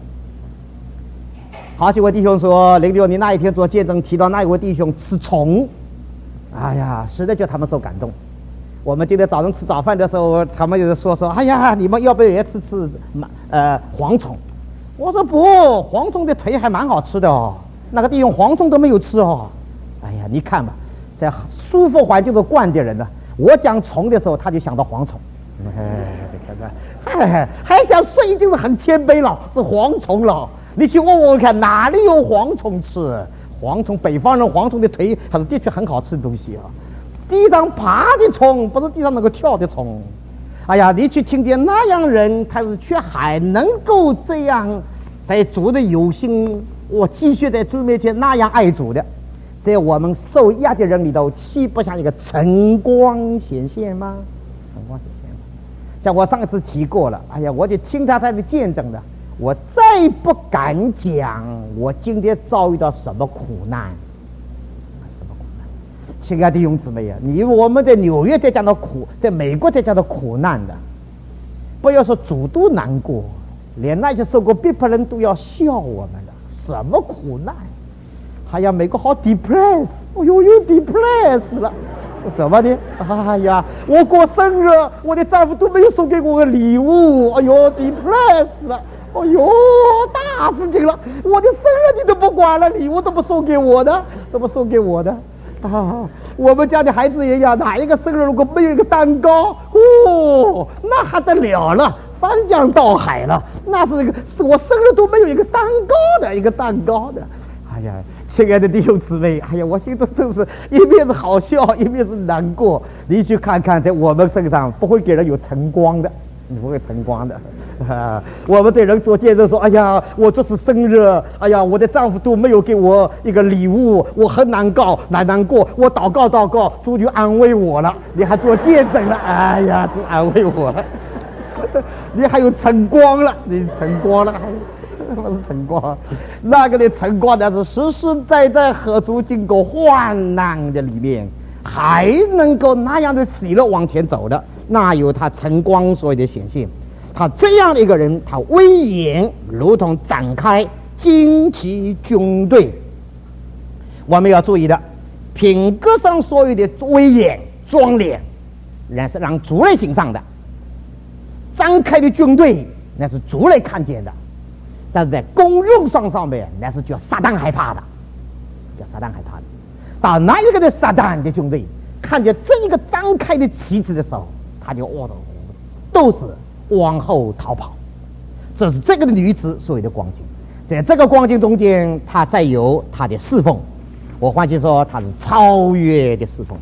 好几位弟兄说，林弟兄，你那一天做见证提到那一位弟兄吃虫，哎呀，实在叫他们受感动。我们今天早上吃早饭的时候，他们有说说，哎呀，你们要不要也吃吃呃蝗虫？我说不，蝗虫的腿还蛮好吃的哦。那个弟兄蝗虫都没有吃哦。哎呀，你看吧。在舒服环境中惯的人呢，我讲虫的时候，他就想到蝗虫，哎，还想睡已经是很谦卑了，是蝗虫了。你去问问看，哪里有蝗虫吃？蝗虫，北方人蝗虫的腿还是的确很好吃的东西啊。地上爬的虫，不是地上能够跳的虫。哎呀，你去听见那样人，他是却还能够这样在主的有心，我继续在主面前那样爱主的。在我们受压的人里头，岂不像一个晨光显现吗？晨光显现吗？像我上次提过了，哎呀，我就听他他的见证了，我再不敢讲我今天遭遇到什么苦难，什么苦难？亲爱的弟兄姊妹呀，你我们在纽约在讲到苦，在美国在讲到苦难的，不要说主都难过，连那些受过逼迫人都要笑我们了，什么苦难？哎呀，美国好 depress， 哦呦呦 depress 了，什么呢？哎呀，我过生日，我的丈夫都没有送给我个礼物，哎呦 depress 了，哎呦大事情了，我的生日你都不管了，礼物都不送给我的，都不送给我的啊！我们家的孩子也一样，哪一个生日如果没有一个蛋糕，哦，那还得了了，翻江倒海了，那是一个是我生日都没有一个蛋糕的，一个蛋糕的，哎呀。亲爱的弟兄姊妹，哎呀，我心中真是一面是好笑，一面是难过。你去看看，在我们身上不会给人有晨光的，你不会晨光的。啊，我们对人做见证说，哎呀，我这次生日，哎呀，我的丈夫都没有给我一个礼物，我很难过，难难过。我祷告祷告，主就安慰我了。你还做见证了，哎呀，主安慰我了。你还有晨光了，你晨光了。那是晨光，那个的晨光呢是实实在在何足经过患难的里面，还能够那样的喜乐往前走的，那有他晨光所有的显现。他这样的一个人，他威严如同展开旌旗军队。我们要注意的，品格上所有的威严庄严，那是让主来欣赏的；展开的军队，那是主来看见的。但是在公用上上面，那是叫撒旦害怕的，叫撒旦害怕的。当哪一个的撒旦的军队看见这一个张开的旗帜的时候，他就哦都是往后逃跑。这是这个的女子所谓的光景。在这个光景中间，她再有她的侍奉，我欢喜说她是超越的侍奉。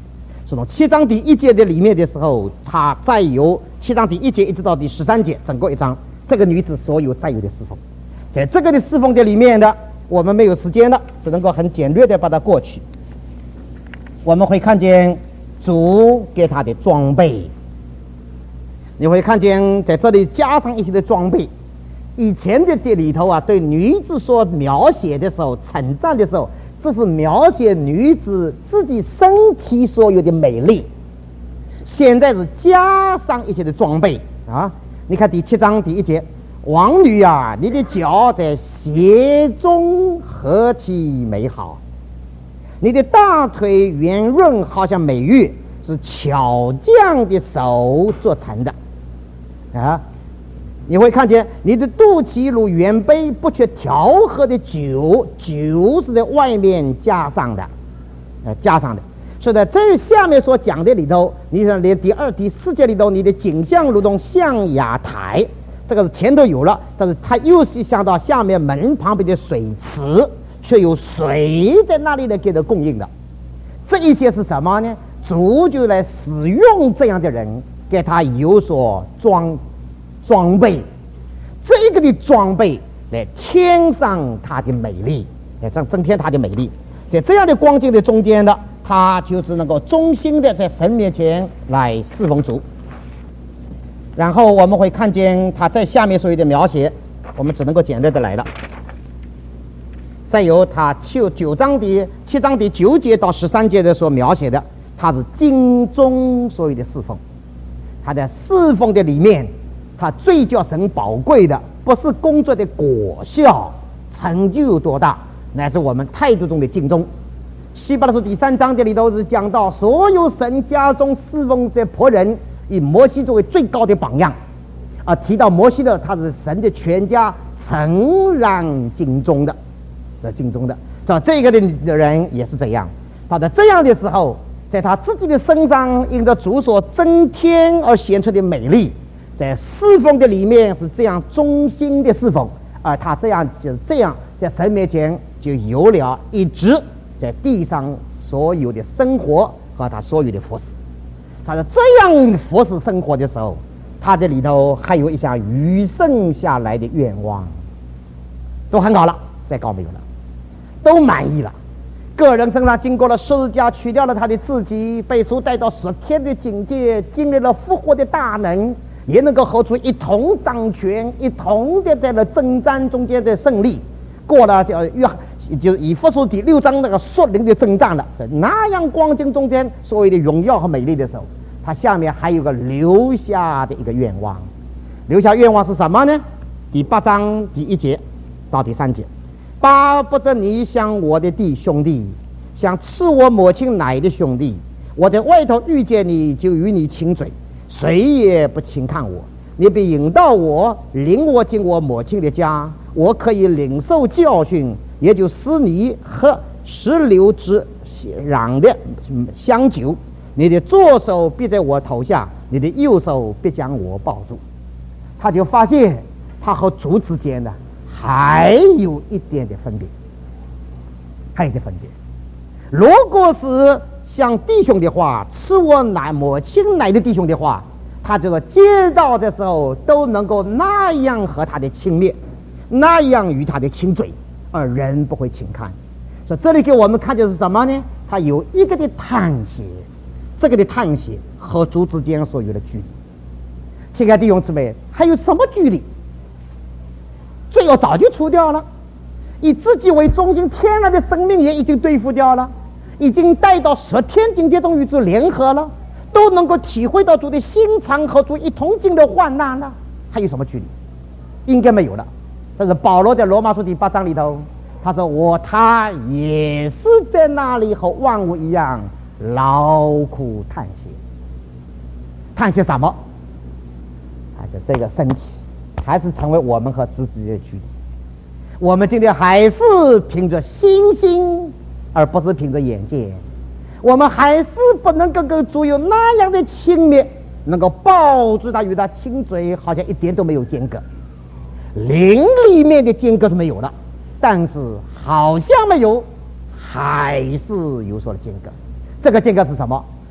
是从七章第一节的里面的时候，他再由七章第一节一直到第十三节，整个一章，这个女子所有再有的侍奉，在这个的侍奉的里面的，我们没有时间了，只能够很简略的把它过去。我们会看见主给他的装备，你会看见在这里加上一些的装备。以前的这里头啊，对女子所描写的时候，称赞的时候，这是描写女子自己身体所有的美丽。现在是加上一些的装备啊！你看第七章第一节，王女啊，你的脚在鞋中何其美好，你的大腿圆润，好像美玉，是巧匠的手做成的啊！你会看见你的肚脐如圆杯，不缺调和的酒，酒是在外面加上的，呃，加上的。所以在这下面所讲的里头，你看连第二、第四节里头，你的景象如同象牙台，这个是前头有了，但是它又是想到下面门旁边的水池，却有水在那里来给它供应的。这一些是什么呢？主就来使用这样的人，给他有所装装备，这个的装备来添上他的美丽，来增增添他的美丽。在这样的光景的中间的，他就是能够忠心的在神面前来侍奉主。然后我们会看见他在下面所有的描写，我们只能够简略的来了。再有他九九章的七章的九节到十三节的所描写的，他是经中所有的侍奉。他在侍奉的里面，他最叫神宝贵的，不是工作的果效成就有多大，乃是我们态度中的敬重。希伯来书第三章这里头是讲到所有神家中侍奉的仆人，以摩西作为最高的榜样啊，提到摩西的，他是神的全家诚然敬重的，的敬重的。这个的人也是这样，他在这样的时候，在他自己的身上因着主所增添而显出的美丽，在侍奉的里面是这样忠心的侍奉，而他这样就这样在神面前就有了一直在地上所有的生活和他所有的服侍。他在这样服侍生活的时候，他这里头还有一项余剩下来的愿望，都很好了，再高没有了，都满意了。个人身上经过了十字架，取掉了他的自己，被主带到十天的境界，经历了复活的大能，也能够活出一同掌权，一同的在了征战中间的胜利。过了叫约，就是以弗所第六章那个属灵的征战了，在那样光景中间所谓的荣耀和美丽的时候，他下面还有个留下的一个愿望。留下愿望是什么呢？第八章第一节到第三节，巴不得你像我的弟兄弟，像吃我母亲奶的兄弟，我在外头遇见你就与你亲嘴，谁也不轻看我，你必引导我，领我进我母亲的家，我可以领受教训，也就使你喝石榴之壤的香酒，你的左手必在我头下，你的右手必将我抱住。他就发现他和主之间呢还有一点的分别，还有一点分别。如果是像弟兄的话，吃我奶母亲奶的弟兄的话，他这个接到的时候都能够那样和他的亲密，那样与他的亲嘴，而人不会轻看。所以这里给我们看的是什么呢？他有一个的探险，这个的探险和主之间所有的距离。亲爱的弟兄姊妹，还有什么距离？罪恶早就除掉了，以自己为中心天然的生命也已经对付掉了，已经带到十天境界中与主联合了，都能够体会到主的心肠和主一同经的患难了，还有什么距离？应该没有了。但是保罗在罗马书第八章里头，他说我他也是在那里和万物一样劳苦叹息。叹息什么？啊，就这个身体还是成为我们和自己的距离。我们今天还是凭着信心，而不是凭着眼见。我们还是不能够跟主有那样的亲密，能够抱住他与他亲嘴，好像一点都没有间隔，灵里面的间隔都没有了，但是好像没有，还是有所的间隔。这个间隔是什么？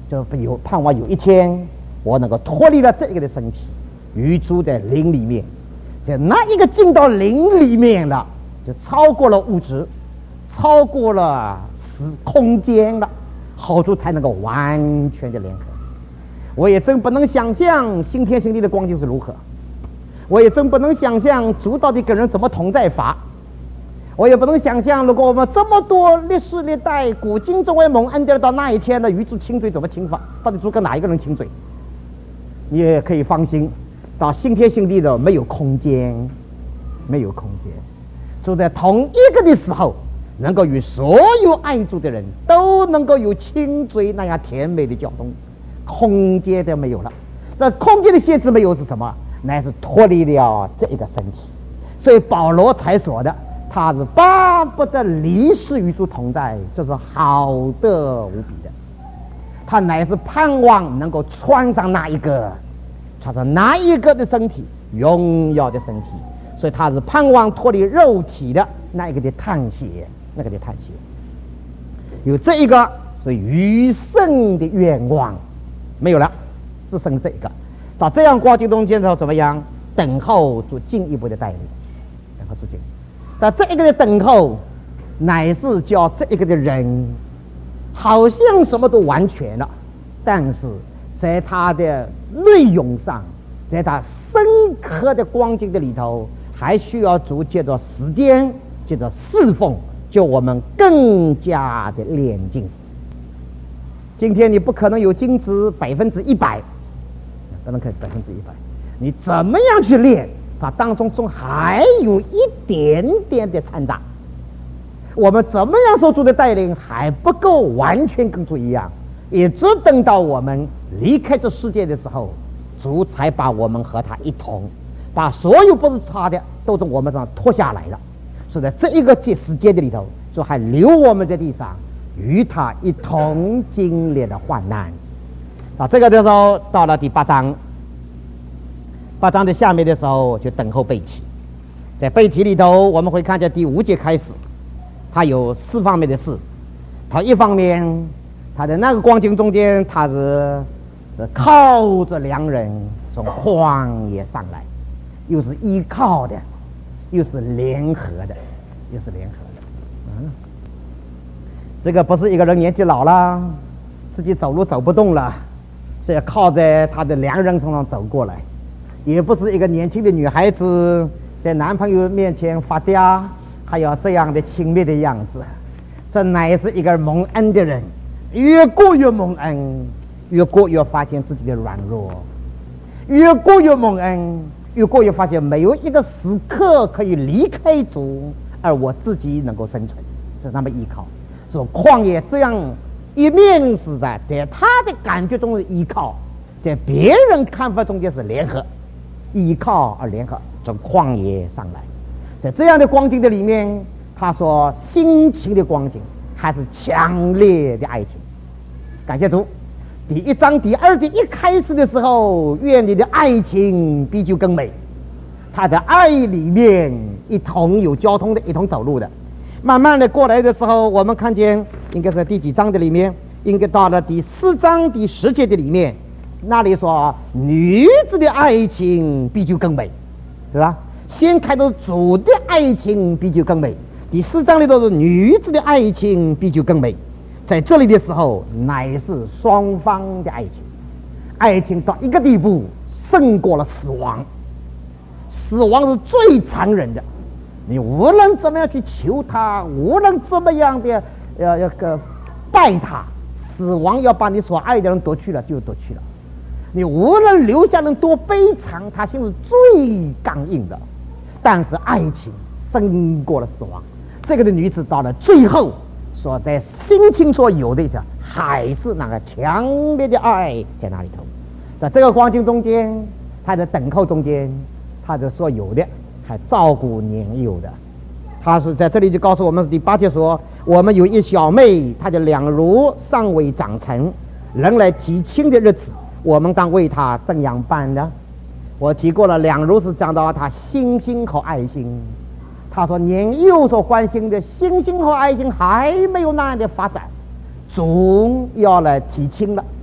就有盼望有一天我能够脱离了这个的身体，与主在灵里面。在那一个进到灵里面了，就超过了物质，超过了时空间了，好处才能够完全的联合。我也真不能想象新天新地的光景是如何，我也真不能想象主到底跟人怎么同在法，我也不能想象如果我们这么多历史历代古今中外蒙恩的到那一天了，与主亲嘴怎么亲法，到底主跟哪一个人亲嘴？你也可以放心，到新天新地的没有空间，没有空间，就在同一个的时候，能够与所有爱主的人都能够有亲嘴那样甜美的交通，空间都没有了。那空间的限制没有是什么？乃是脱离了这一个身体。所以保罗才说的，他是巴不得离世与主同在，这是好的无比的。他乃是盼望能够穿上那一个，穿上那一个的身体，荣耀的身体。所以他是盼望脱离肉体的那一个的叹息，那个的叹息。有这一个是余生的愿望，没有了，只剩这一个。到这样光景中间的时候怎么样？等候做进一步的带领，等候做进。但这一个的等候，乃是叫这一个的人，好像什么都完全了，但是在他的内容上，在他深刻的光景的里头，还需要主借着时间，借着侍奉，就我们更加的炼净。今天你不可能有金子百分之一百，不能可以百分之一百，你怎么样去练，它当中总还有一点点的掺杂。我们怎么样受主的带领还不够完全跟主一样，也只等到我们离开这世界的时候，主才把我们和他一同，把所有不是他的都从我们上脱下来了。是在这一个时间的里头，就还留我们在地上与他一同经历了患难。啊，这个的时候到了第八章，八章的下面的时候就等候背题。在背题里头，我们会看见第五节开始，它有四方面的事。它一方面，它的那个光景中间，它是是靠着良人从旷野上来，又是依靠的，又是联合的，又是联合的。嗯，这个不是一个人年纪老了，自己走路走不动了，是要靠在他的良人身上走过来；也不是一个年轻的女孩子在男朋友面前发嗲，还有这样的亲密的样子。这乃是一个蒙恩的人，越过越蒙恩，越过越发现自己的软弱，越过越蒙恩，越过越发现没有一个时刻可以离开主，而我自己能够生存，是那么依靠。所以旷野这样一面是在在他的感觉中是依靠，在别人看法中间是联合，依靠而联合，从旷野上来。在这样的光景的里面，他说心情的光景还是强烈的爱情。感谢主，第一章第二节一开始的时候，愿你的爱情必就更美。他在爱里面一同有交通的，一同走路的。慢慢的过来的时候，我们看见应该在第几章的里面，应该到了第四章第十节的里面，那里说女子的爱情必就更美，对吧？先开头主的爱情必就更美，第四章里头是女子的爱情必就更美。在这里的时候，乃是双方的爱情，爱情到一个地步胜过了死亡，死亡是最残忍的。你无论怎么样去求他，无论怎么样的要要个拜他，死亡要把你所爱的人夺去了就夺去了。你无论留下人多悲惨，他心是最刚硬的，但是爱情胜过了死亡。这个的女子到了最后，所在心情所有的着，还是那个强烈的爱在那里头。在这个光景中间，他的等候中间，他的所有的还照顾年幼的。他是在这里就告诉我们，第八节说，我们有一小妹，她的两乳尚未长成，人来提亲的日子，我们当为她怎样办呢？我提过了，两乳是讲到她心心和爱心。他说年幼所关心的心心和爱心还没有那样的发展，总要来提亲了，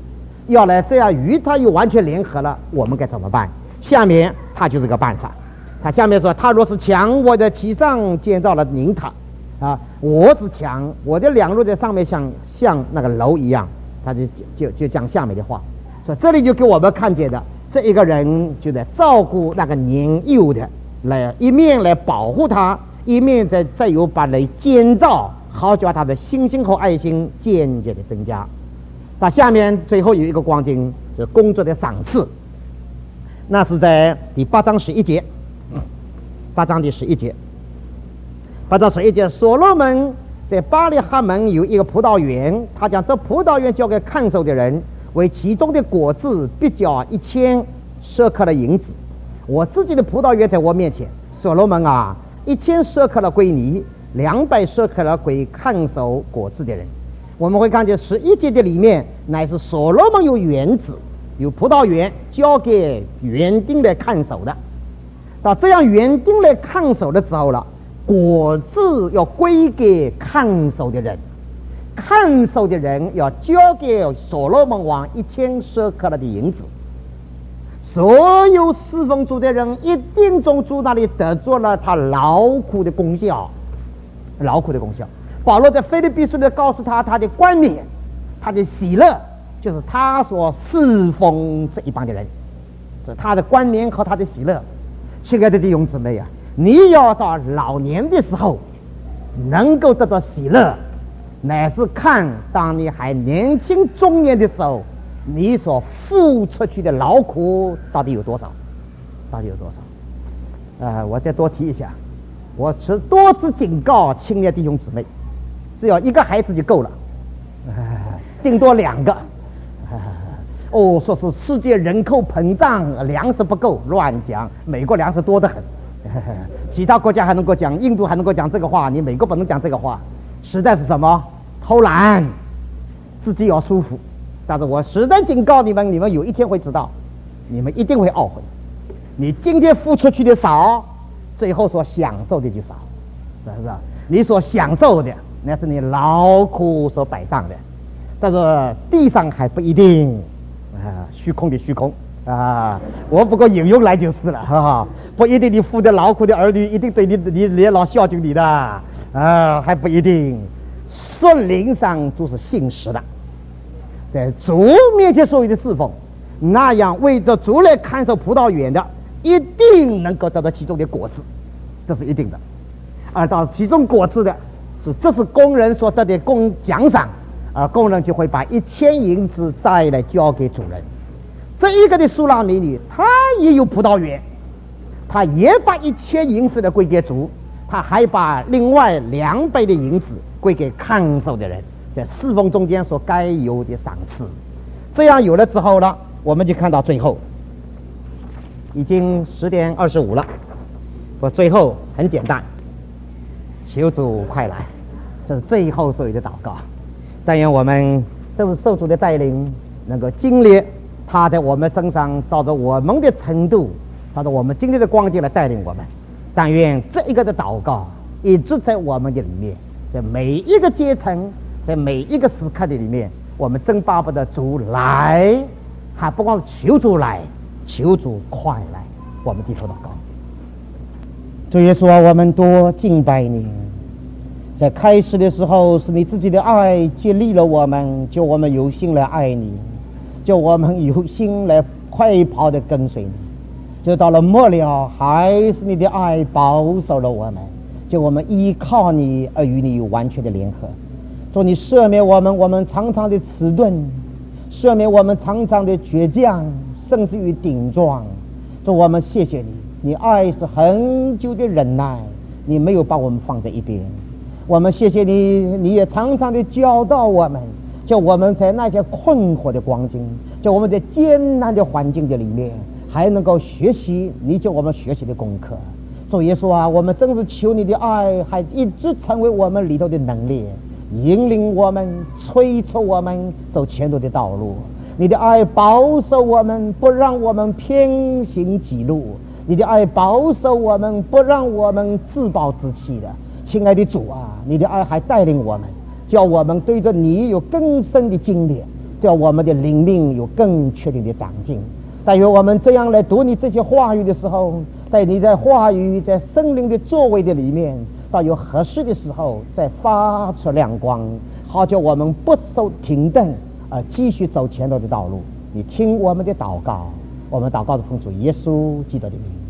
要来这样与他又完全联合了，我们该怎么办？下面他就是个办法。他下面说，他若是墙，我在其上建造了宁塔啊，我是墙，我的两路在上面像像那个楼一样，他就就就讲下面的话。所以这里就给我们看见的，这一个人就在照顾那个年幼的，来一面来保护他，一面再再有把来建造，好叫他的信心和爱心渐渐的增加。到下面最后有一个光景，就是工作的赏赐，那是在第八章十一节，八章第十一节，八章十一节，所罗门在巴利哈门有一个葡萄园，他将这葡萄园交给看守的人，为其中的果子必缴一千舍克的银子。我自己的葡萄园在我面前，所罗门啊，一千舍克的归你，两百舍克的归看守果子的人。我们会看见十一节的里面，乃是所罗门有园子，有葡萄园交给园丁来看守的。到这样园丁来看守的时候了，果子要归给看守的人，看守的人要交给所罗门王一千舍克勒的银子。所有侍奉主的人一定从主那里得着了他劳苦的功效，劳苦的功效。保罗在腓立比书里告诉他，他的冠冕，他的喜乐，就是他所侍奉这一帮的人，是他的冠冕和他的喜乐。亲爱的弟兄姊妹啊，你要到老年的时候能够得到喜乐，乃是看当你还年轻中年的时候，你所付出去的劳苦到底有多少，到底有多少。呃，我再多提一下，我是多次警告青年弟兄姊妹，只要一个孩子就够了，呃、顶多两个。呃、哦，说是世界人口膨胀，粮食不够，乱讲。美国粮食多得很，呃、其他国家还能够讲，印度还能够讲这个话，你美国不能讲这个话。实在是什么？偷懒，自己要舒服。但是我实在警告你们，你们有一天会知道，你们一定会懊悔。你今天付出去的少，最后所享受的就少，是不是？你所享受的那是你劳苦所摆上的，但是地上还不一定啊，虚空的虚空啊，我不过引用来就是了，哈哈，不一定你付的劳苦的儿女一定对你你年老孝敬你的啊，还不一定。属灵上就是信实的，在主面前所有的侍奉，那样为着主来看守葡萄园的，一定能够得到其中的果子，这是一定的。而到其中果子的是，这是工人所得的工奖赏，而工人就会把一千银子再来交给主人。这一个的苏拉美女，她也有葡萄园，她也把一千银子的归给主，她还把另外两百的银子归给看守的人，在侍奉中间所该有的赏赐。这样有了之后呢，我们就看到最后已经十点二十五了。我最后很简单，求主快来，这是最后所有的祷告。但愿我们这是受主的带领，能够经历他在我们身上照着我们的程度，照着我们经历的光景来带领我们。但愿这一个的祷告一直在我们的里面，在每一个阶层，在每一个时刻的里面，我们真巴不得主来，还不光是求主来，求主快来。我们低头祷告。主耶稣啊，我们多敬拜你。在开始的时候，是你自己的爱激励了我们，叫我们有心来爱你，叫我们有心来快跑的跟随你。就到了末了，还是你的爱保守了我们，就我们依靠你而与你有完全的联合。主，你赦免我们我们常常的迟钝，赦免我们常常的倔强，甚至于顶撞。主，我们谢谢你，你爱是很久的忍耐，你没有把我们放在一边。我们谢谢你，你也常常的教导我们，叫我们在那些困惑的光景，叫我们在艰难的环境的里面，还能够学习你叫我们学习的功课。主耶稣啊，我们真是求你的爱还一直成为我们里头的能力，引领我们，催促我们走前途的道路。你的爱保守我们，不让我们偏行己路，你的爱保守我们，不让我们自暴自弃的。亲爱的主啊，你的爱还带领我们，叫我们对着你有更深的经历， 叫我们的灵命有更确定的长进。但愿我们这样来读你这些话语的时候，在你在话语在圣灵的作为的里面，到有合适的时候再发出亮光，好叫我们不受停顿，而继续走前头的道路。你听我们的祷告，我们祷告的奉主耶稣基督的名。